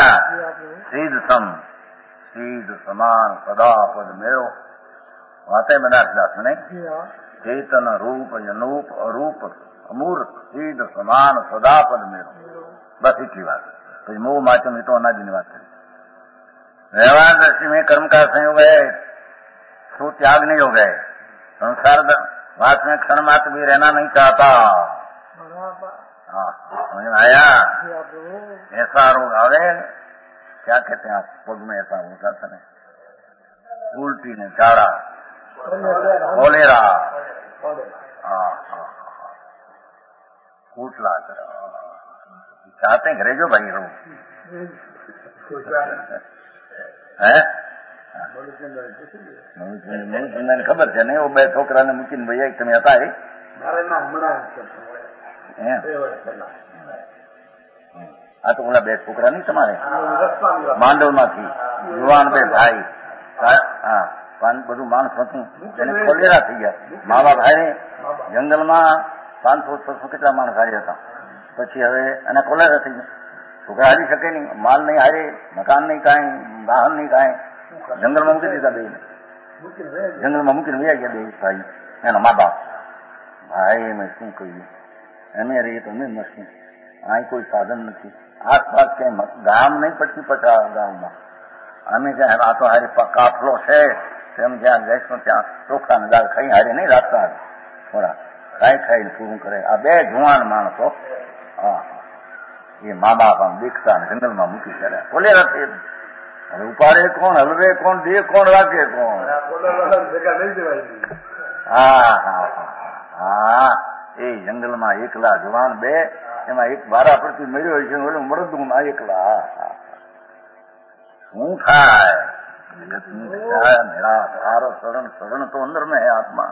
[SPEAKER 1] सीध समान सदा पद मेरो, आते बनारसदास ने चेतन रूप अनूप अरूप अमूर्त सीध समान सदा पद मेरो। बस एक ही बात, तो मोह माचम ही तो अनादि निवास है। व्यवहार दृष्टि में कर्म का संयोग है, सो त्याग नहीं हो गए। संसार वास में क्षण मात्र भी रहना नहीं चाहता। समझ में आया? ऐसा रोग आवे, क्या कहते हैं आप, पग में ऐसा होता था, उल्टी ने चाड़ा, कोलेरा, कुटला चाहते हैं घरे जो भाई रो है। મને ખબર છે ને, બે છોકરાને મૂકીને ભાઈ તમે હતા આ તો ઓલા બે છોકરા નહીં તમારે માંડવમાંથી યુવાન બે ભાઈ, બધું માણસ હતું, એને કોલેરા થઈ ગયા. મા બાપ હારે જંગલમાં 500-600 કેટલા માણસ હારે હતા. પછી હવે એને કોલેરા થઈ ગયા. છોકરા હારી શકે નહીં, માલ નહીં હારે, મકાન નહીં કાંઈ, વાહન નહીં કાંઈ. જંગલમાં મૂકી દીધા બે, જંગલમાં મૂકીને વયા ગયા બે ભાઈ એના મા બાપ. ભાઈ અમે શું કહીએ, અમે રહીએ તો અમે મસ્તી, અહીં કોઈ સાધન નથી, આસપાસ ક્યાંય ગામ નહીં, પછી 50 ગામમાં અમે જ્યાં આ તો હારી કાફલો છે તેમ જ્યાં જઈશું ત્યાં ચોખા ને દાળ ખાઈ હારે નહીં રાખતા, થોડા ખાઈને પૂરું કરે. આ બે જુવાન માણસો એ મા બાપ આમ દેખતા જંગલમાં મૂકી કર્યા. કોલેરા હવે ઉપાડે કોણ, હલવે કોણ, દે કોણ, રાખે કોણ? હા એ જંગલમાં એકલા જવાન બે, એમાં એક બારા પરથી મર્યો હોય છે, ઓલું મરદુમાં એકલા. શું થાય? મેરા સારો શરણ તો અંદર में है आत्मा.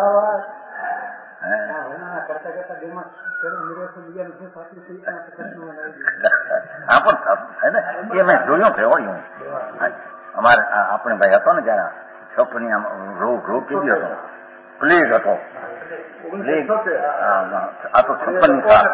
[SPEAKER 1] એ મેં જોયું છે હોય. અમારે આપણે ભાઈ હતો ને જરા છોકરી રોગ કેવી હતો, પ્લેગ હતો. આ તો 56ની સાલ,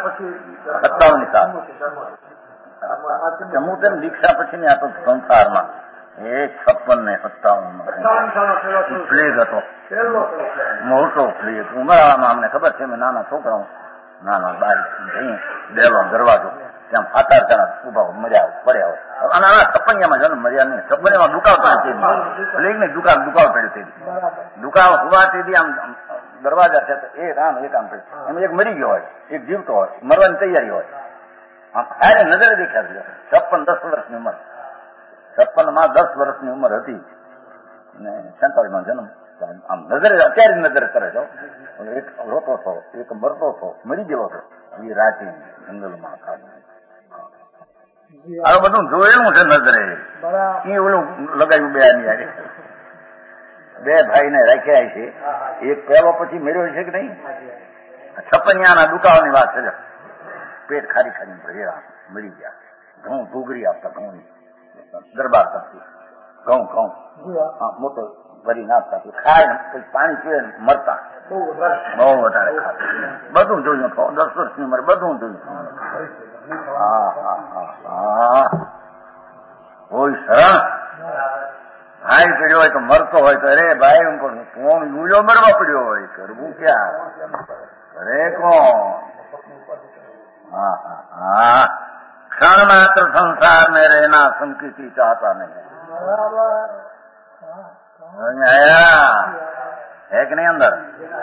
[SPEAKER 1] 57ની સાલ. હું તેમ દીક્ષા પછી ને આ તો સંસારમાં 56 ને 57 પ્લેગ હતો, મોટો પ્લેગ. ઉમરાળામાં અમને ખબર છે, અમે નાના છોકરાઓ નાના બાર જઈએ ડેલો દરવાજો ત્યાં ફાતાર ત્યાં ઉભા મર્યા પડ્યા હોય. અને આ છપ્પનિયામાં જન્મ મર્યા નહીં, છપ્પનિયામાં દુકાળ પડ્યો પ્લેગ ને દુકાળ પડ્યો તે દુકાળ હોવા તેથી આમ દરવાજા છે તો એક આમ પડ્યું. એમ એક મરી ગયો હોય, એક જીવતો હોય, મરવાની તૈયારી હોય. આમ હારે નજરે દેખાય. 56-10 વર્ષની ઉંમર, 56માં 10 વર્ષની ઉંમર હતી ને 47માં જન્મ. આમ નજરે અત્યારે નજરે કરે છો. એક રોતો છો, એક મરતો છો, મરી ગયો છો. એ રાતે જંગલમાં આ બધું જોયેલું છે નજરે. એ ઓલું લગાવ્યું બે આની બે ભાઈ ને રાખ્યા છે. એક પહેલો પછી મેળ્યો છે કે નહીં. 56ના દુકાળની વાત છે. પેટ ખારી ખારી ભર્યા મરી ગયા. ઘઉં ભૂગરી આપતા, ઘઉં દરબાર કરતી ઘઉં મોટો ભરી નાખતા, ખાય પછી પાણી પીવે મરતા. બહુ વધારે ખાતા. બધું જોયું. 10 વર્ષની ઉંમર બધું જોયું. કોઈ શરણ ભાઈ પડ્યો હોય તો મરતો હોય તો અરે ભાઈ કોણ ગુજો મરવા પડ્યો હોય, કરવું ક્યાં અરે કોણ. क्षण मात्र संसार में रहना संकीर्ति चाहता नहीं. आया है कि नहीं अंदर.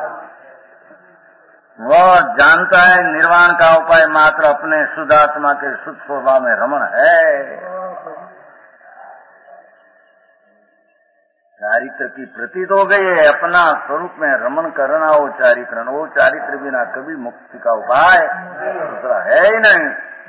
[SPEAKER 1] वो जानता है निर्वाण का उपाय मात्र अपने शुद्ध आत्मा के शुद्ध स्वभाव में रमण है. चारित्र की प्रतीत हो गई है. अपना स्वरूप में रमण करना वो चारित्र बिना कभी मुक्ति का उपाय दूसरा है ही नहीं.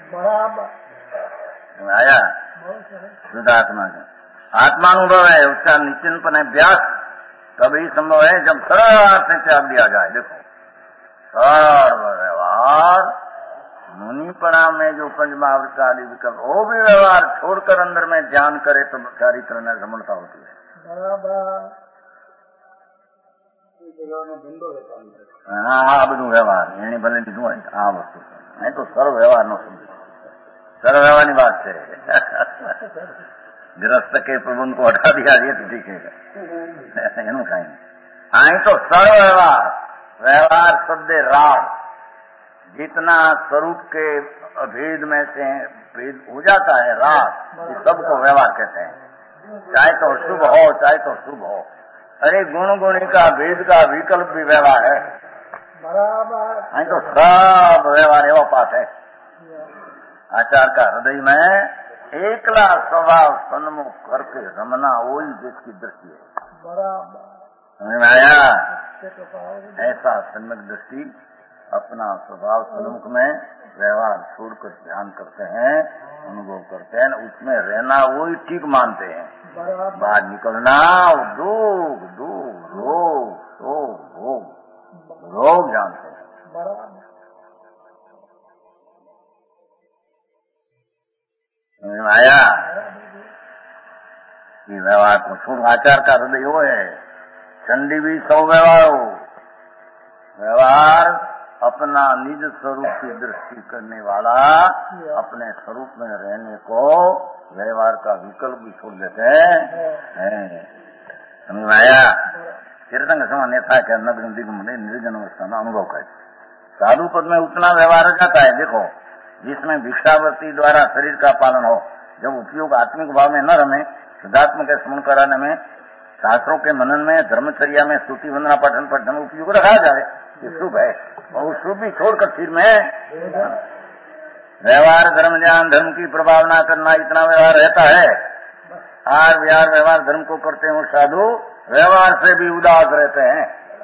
[SPEAKER 1] आया शुद्ध आत्मा का आत्मानुभव है. उसका निश्चिंतन अभ्यास तभी संभव है जब सर्व से त्याग दिया जाए. देखो सर्व व्यवहार मुनिपणा में जो पंचमहावृत्त आदि विकल्प वो भी व्यवहार छोड़कर अंदर में ध्यान करे तो चारित्र में रमणता होती है. આ બધું વ્યવહાર એને ભલે લીધું હોય આ વસ્તુ નહીં તો સર્વ વ્યવહાર નો સમજ. સર્વ વ્યવહારની વાત છે. ग्रस्त के प्रबंध को हटा दिया ये तो ठीक है. आई तो सर्व व्यवहार. व्यवहार शब्द राग. जितना स्वरूप के अभेद में से भेद हो जाता है राग, सबको व्यवहार कहते हैं. चाहे तो शुभ हो चाहे तो शुभ हो. अरे गुण गुणी का भेद का विकल्प भी व्यवहार है. बराबर. तो सब व्यवहार एवं पास है. आचार का हृदय में एकला स्वभाव सन्मुख करके रमना वही जिसकी दृष्टि है. बराबर. समझ में आया. ऐसा सन्मुख दृष्टि अपना स्वभाव सन्मुख में व्यवहार छोड़कर ध्यान करते हैं, अनुभव करते हैं, उसमें रहना वही ठीक मानते हैं. बाहर निकलना दुख रोग रोग जानते हैं. आया ये व्यवहार को छोड़. आचार का हृदय वो है. चंडी भी सौ व्यवहार अपना निज स्वरूप की दृष्टि करने वाला अपने स्वरूप में रहने को व्यवहार का विकल्प भी छोड़ देते हैं. समझ में आया. तीर्थंग समान था क्या नग्न दिग्म निर्जन अवस्था में अनुभव करे. साधु पद में उतना व्यवहार जाता है. देखो जिसमें भिक्षावृत्ति द्वारा शरीर का पालन हो, जब उपयोग आत्मिक भाव में न रमे, शुद्धात्म के स्मरण कराने में, शास्त्रों के मनन में, धर्मचर्या में स्तुति वंदना पठन उपयोग रखा जाए, ये शुभ है. और शुभ भी छोड़कर फिर में व्यवहार धर्म ज्ञान धर्म की प्रभावना करना इतना व्यवहार रहता है. आर विहार व्यवहार धर्म को करते हैं साधु व्यवहार से भी उदास रहते हैं.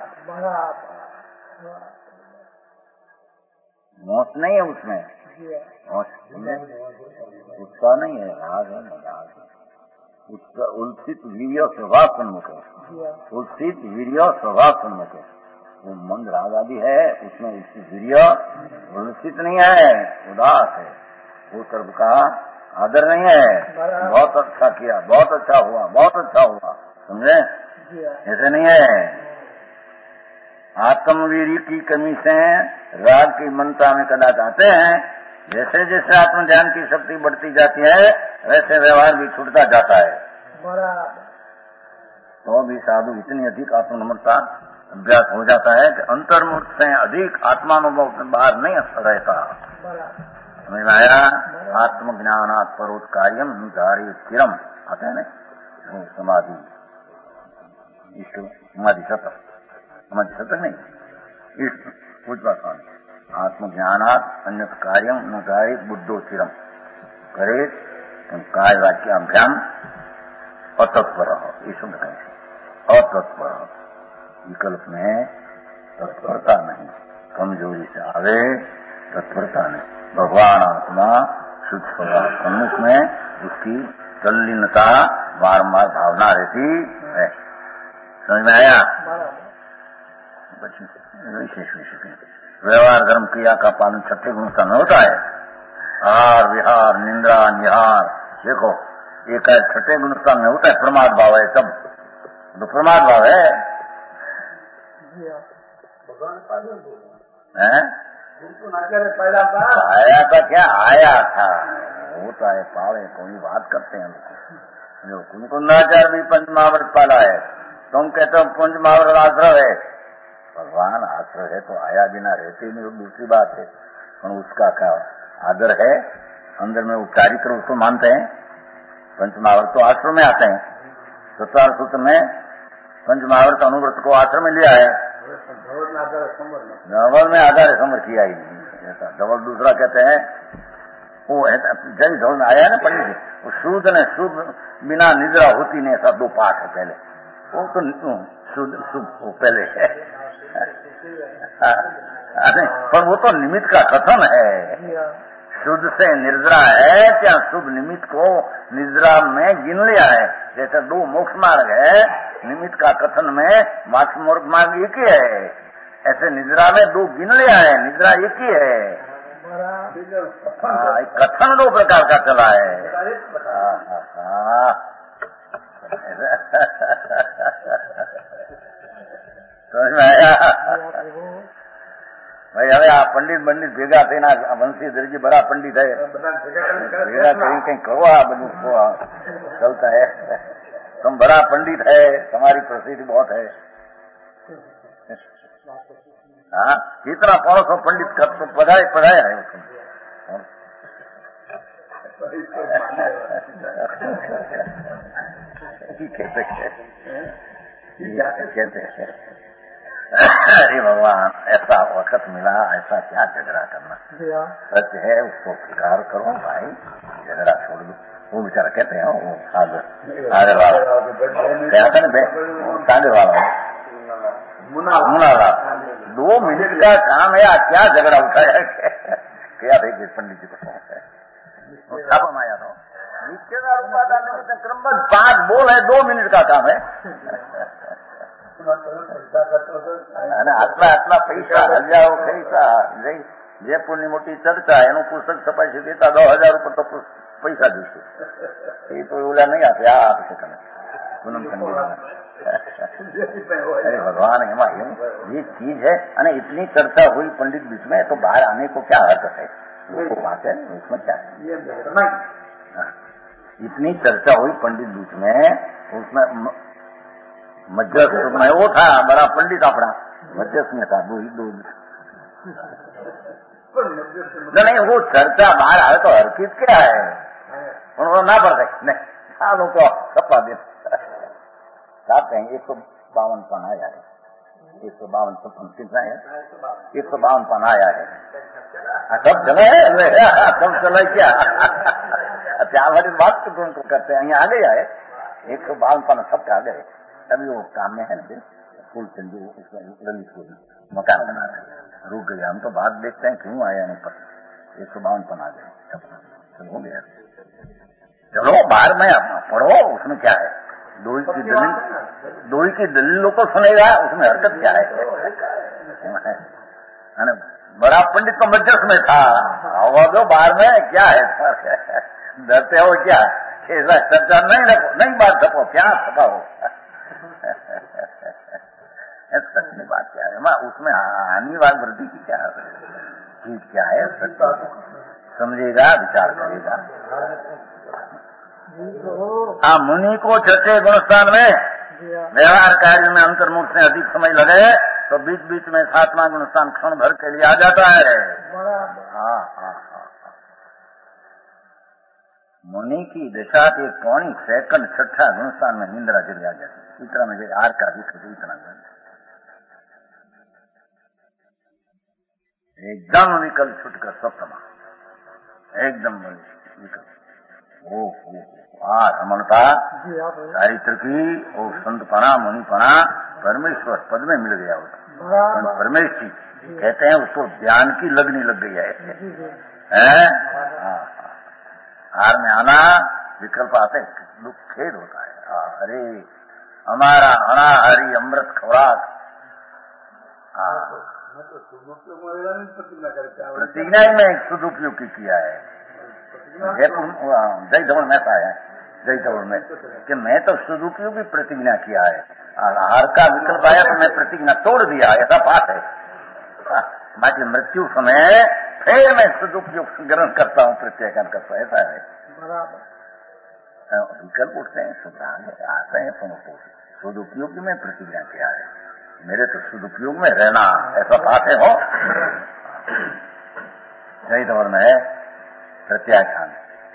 [SPEAKER 1] मोश नहीं है उसमें. उसका नहीं है राग है. उसका उल्सित वीर्य स्वभाव सन्मुख है. उल्सित वीर्य स्वभाव सन्मुख है. वो मंद राग आदि है उसमें उल्सित वीर्य उल्सित नहीं है, उदास है. वो सर्व का आदर नहीं है. बहुत अच्छा किया, बहुत अच्छा हुआ, बहुत अच्छा हुआ. समझे. ऐसे नहीं है. आत्मवीर्य की कमी से राग की मनता में कदाच आते हैं. जैसे जैसे आत्म ध्यान की शक्ति बढ़ती जाती है वैसे व्यवहार भी छूटता जाता है. तो भी साधु इतनी अधिक आत्मनिर्भरता अभ्यास हो जाता है कि अंतर्मुख से अधिक आत्मानुभव से बाहर नहीं रहता। समझ में आया? आत्मज्ञानात् परोत कार्यम निधारी स्थिरम आता है ना समाधि, समाधि शतक नहीं, कुछ बात आत्मज्ञानात् अन्य कार्यम निधारी बुद्धो स्थिरम करे काय वाक्याभ्याम अतत्पर ये शब्द कहें। अतत्पर विकल्प में तत्परता नहीं, कमजोरी से आवे तत्परता नहीं। भगवान आत्मा शुद्ध स्वभाव सम्मुख में उसकी तल्लीनता बारंबार भावना रहती है। समझ में आया? विशेष व्यवहार धर्म क्रिया का पालन छठे गुण में होता है। आहार विहार निंद्रा निहार देखो एक छठे गुण में होता है। प्रमाद भाव है, सब तो प्रमाद भाव है। आया था क्या? आया था, होता है पावे कोई बात करते हैं जो उनको नाचार भी पंच महाव्रत पाला है। तुम कहते हो पंच महाव्रत आश्रय है, भगवान आश्रय है तो आया बिना रहते नहीं, वो दूसरी बात है। पर उसका क्या आदर है, अंदर में उपचारिक रूप को मानते हैं। पंच महाव्रत तो आश्रम में आते हैं। सत्तार सूत्र में पंच महाव्रत अनुव्रत को आश्रम में लिया है। धवल में आधार समर किया ही नहीं ऐसा। धवल दूसरा कहते हैं वो जय धवल में आया है ना पंडित जी, वो शुद्ध ने शुद्ध बिना निद्रा होती नहीं, ऐसा दो पाठ है पहले। वो तो शुद्ध पहले है पर वो तो निमित्त का कथन है। शुद्ध से निद्रा है क्या? शुभ निमित्त को निद्रा में गिन लिया है। जैसे दो मोक्ष मार्ग है, निमित्त का कथन में मोक्ष मार्ग एक ही है, ऐसे निद्रा में दो गिन लिया है, निद्रा एक ही है। कथन दो प्रकार का चला है। समझ में आया? भाई હવે આ પંડિત ભેગા થઈને વંશી દરજી બડા પંડિત है ભેગા કરી कहीं कहो आ બધું चलता है। तुम बड़ा पंडित है, तुम्हारी प्रसिद्धि बहुत है। हाँ कितना 500 पंडित का तो पढ़ाया है उसको। कहते हैं अरे भगवान ऐसा वक्त मिला, ऐसा क्या झगड़ा करना, सच है उसको स्वीकार करो भाई, झगड़ा छोड़ दो। वो बेचारा कहते हैं वो सागर वाला मुना 2 मिनट का काम है, क्या झगड़ा उठाया क्या देखिए पंडित जी को छापा आया था क्रमबद्ध 5 बोल है, 2 मिनट का काम है। આટલા પૈસા હજારો પૈસા જયપુરની મોટી ચર્ચા, એનું પુસ્તક છપાઈ દેતા 10,000 ઉપર તો પૈસા જોઈશે, એ તો ઓલા નહીં આપે, આ આપશે તમે પૂનમ ખંડી। अरे भगवान एमा ये चीज है। अने इतनी चर्चा हुई पंडित बीच में तो बाहर आने को क्या अर्थ है? वो बात है उसमें क्या है? इतनी चर्चा हुई पंडित बीच में, उसमें मध्यस्थ में वो था बड़ा पंडित अपना, मध्यस्थ में था दो नहीं, वो चर्चा बाहर आए तो हरकत क्या है? उन्होंने ना पड़ सकते नहीं, हाँ लोग तो सपा दे साथ हैं। 152 पन आया है, 152 छप्पन कितना है? 152 पन आया है। सब चले सब चले क्या क्या हमारी बात तो उनको करते हैं, यहाँ आ गया है 152 पन सबका आ गए। अभी वो काम में है ना फूल चंदी ललित मकान बना रहे, रुक गया। हम तो बात देखते हैं क्यों आया नहीं पता। 152 पन आ गए, हो गया। चलो बाहर में पढ़ो, उसमें क्या है? दो की दलीलों को सुनेगा, उसमें हरकत क्या है? बड़ा पंडित तो मध्यस्थ में था, दो बाहर में क्या है? डरते हो क्या? ऐसा चर्चा नहीं रखो, नहीं बात रखो, क्या छपाओ? सच्ची बात क्या है? उसमें हानि वाली वृद्धि की क्या चीज क्या है? सच्चा समझेगा, विचार करेगा। हाँ, मुनि को छठे गुणस्थान में व्यवहार कार्य में अंतर्मुख से अधिक समय लगे तो बीच बीच में सातवां गुणस्थान क्षण भर के लिए आ जाता है। हाँ हाँ हाँ, मुनि की दशा के पौनी सेकंड छठा गुणस्थान में निंद्रा चली आ जाती, इतना में आर का इतना एकदम विकल्प छुटकर सप्तमा एकदम विकल्प। ओ रमणता चारित्र की और संतपना मुनिपना परमेश्वर पद में मिल गया उसको। परमेश्वर कहते हैं उसको ज्ञान की लगनी लग गई है। हार में आना विकल्प आते दुख खेद होता है। अरे हमारा अना हरी अमृत खुराक प्रतिज्ञा ही में सदुपयोग की किया है। जय धवल में है जय धवल में कि मैं तो सदुपयोग की प्रतिज्ञा किया है, हार का विकल्प आया तो मैं प्रतिज्ञा तोड़ दिया, ऐसा बात है। बाकी मृत्यु समय फिर मैं सदुपयोग ग्रहण करता हूँ, प्रत्याख्यान करता हूँ, ऐसा है। विकल्प उठते हैं, सुधार आते हैं, सदुपयोग में प्रतिज्ञा किया है, मेरे तो सदुपयोग में रहना, ऐसा बात है। हो जय धवल में है प्रत्याख्यान,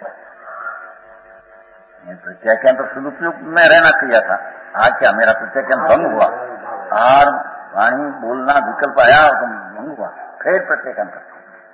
[SPEAKER 1] प्रत्याख्यान तो सदुपयोग में रहना किया था। आज क्या मेरा प्रत्याख्यान भंग हुआ, और वाणी बोलना विकल्प आया तो भंग हुआ, फिर प्रत्याख्यान करता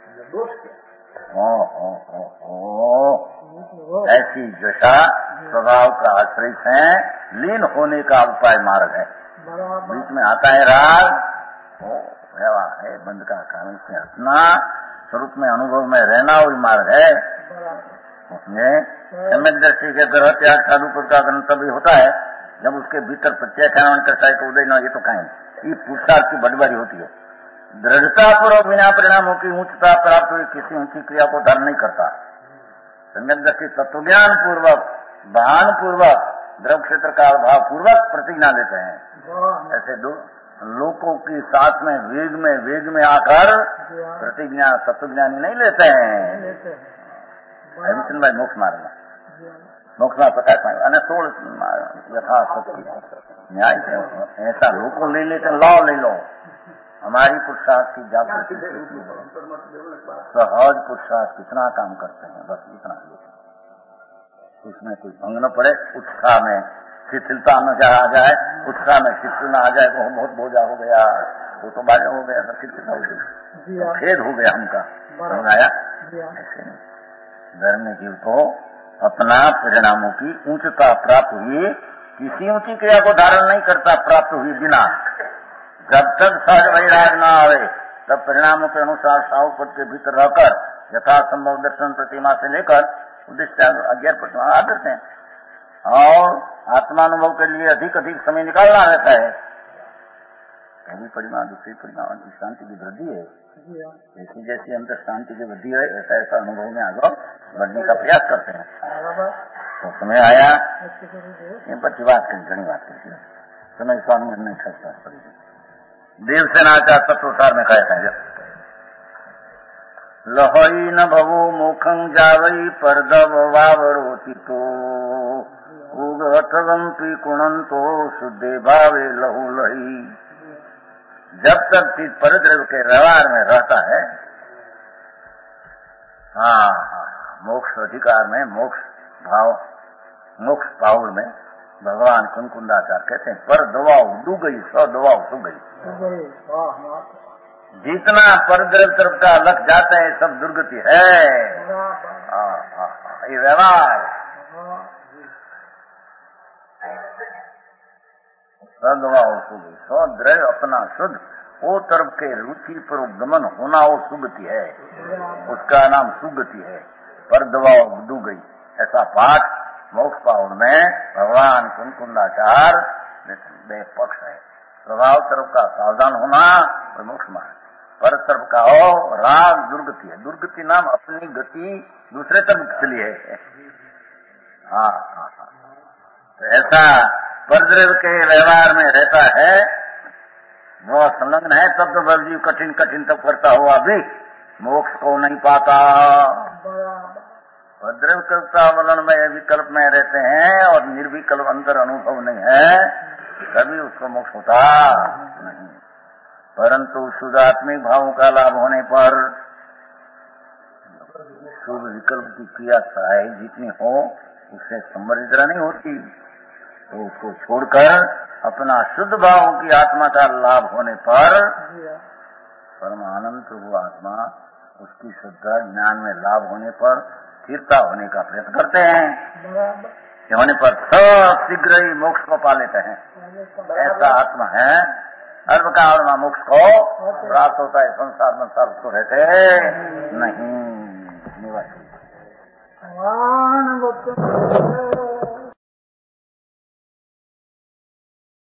[SPEAKER 1] हूँ। ऐसी दशा स्वभाव का आश्रय है, लीन होने का उपाय मार्ग है। बीच में आता है राग, व्यवहार है, बंद का कारण से हटना, स्वरूप में अनुभव में रहना वही मार्ग है। उसमें सम्यक दृष्टि के ग्रह त्याग साधु पद का ग्रहण तभी होता है जब उसके भीतर प्रत्याख्यान करता है, उदय न, ये तो कहें ये पुरुषार्थ की बड़ी बड़ी होती है। दृढ़ता पूर्वक बिना परिणामों की ऊंचता प्राप्त हुई किसी ऊंची क्रिया को धारण नहीं करता। सम्यक दृष्टि तत्वज्ञान पूर्वक, भान पूर्वक, द्रव क्षेत्र का अभाव पूर्वक प्रतिज्ञा लेते हैं। ऐसे दो लोगों की साथ में वेग में आकर प्रतिज्ञा तत्वज्ञानी नहीं लेते हैं। हरिचंद भाई मोक्ष मार्ग मोक्ष मार्ग प्रकाश मार्ग अने 16 यथा सत्य न्याय ऐसा लोगों ले लेते, लॉ ले लो। हमारी पुरुषार्थ की जागृति सहज पुरुषार्थ कितना काम करते हैं, बस इतना ही। उसमें कोई भंग न पड़े, उत्साह में शिथिलता न आ जाए, उत्साह में शिथिल न आ जाए तो बहुत बोझा हो गया, वो तो बाजा हो गया, शिथिलता हो गई, खेद हो गया हमका, आया ऐसे नहीं। धर्म जीव को अपना परिणामों की ऊंचता प्राप्त हुई, किसी ऊंची क्रिया को धारण नहीं करता प्राप्त हुई बिना। जब तक सहज वैराग न आवे तब परिणामों के अनुसार साहु पद के भीतर रहकर यथासंभव दर्शन प्रतिमा से लेकर उद्देश्य 11% आदत है, और आत्मानुभव के लिए अधिक समय निकालना रहता है। पहली परिमाण दूसरी परिमाण शांति की वृद्धि है, जैसी जैसी अंदर शांति की वृद्धि है ऐसा ऐसा अनुभव में आगे बढ़ने का प्रयास करते हैं। तो समय आया इन पर बात करी, घनी बात करी, समय स्वामी ने देवसेनाचा तत्वसार में कहता है, लहोई न भवो मुखं जावई परदव वावरोति तो उगतवंपी कुणंतो शुद्धे भावे लहु लही। जब तक चीज परद्रव्य के व्यवहार में रहता है, मोक्ष अधिकार में, मोक्ष पाउल में भगवान कुंकुंदाचार्य कहते हैं, पर दवाओ डू गई, 100 दवाओ सो गई। जितना परद्रव्य तरफ का लग जाता है सब दुर्गति है। ये व्यवहार सदवाओ सुगति, स्वद्रव्य अपना शुद्ध वो तरफ के रुचि पर गमन होना वो सुगति है, उसका नाम सुगति है। पर दवाओ डू गई, ऐसा पाठ मोक्ष पावन में भगवान कुंकुंदाचार पक्ष है। स्वभाव तरफ का सावधान होना और मोक्ष मार्ग, पर तरफ का हो राग दुर्गति है। दुर्गति नाम अपनी गति दूसरे तरफ चली है। तो ऐसा परद्रव्य के व्यवहार में रहता है, वो संलग्न है, तब तो बलजीव कठिन तब करता हुआ भी मोक्ष को नहीं पाता। भद्रविकल्पतावरण में विकल्प में रहते हैं और निर्विकल्प अंतर अनुभव नहीं है, कभी उसको मोक्ष होता नहीं। परंतु शुद्धात्मिक भावों का लाभ होने पर शुभ विकल्प की क्रिया सहायक जितनी हो उससे संबंधित नहीं होती, तो उसको छोड़कर अपना शुद्ध भावों की आत्मा का लाभ होने पर परमानंद वो आत्मा उसकी श्रद्धा ज्ञान में लाभ होने पर स्थिरता होने का प्रयत्न करते हैं, होने पर सब शीघ्र ही मोक्ष को पा लेते हैं। ऐसा आत्मा है अल्पकाल में मोक्ष को प्राप्त होता है, संसार में साल को रहते नहीं निवासी।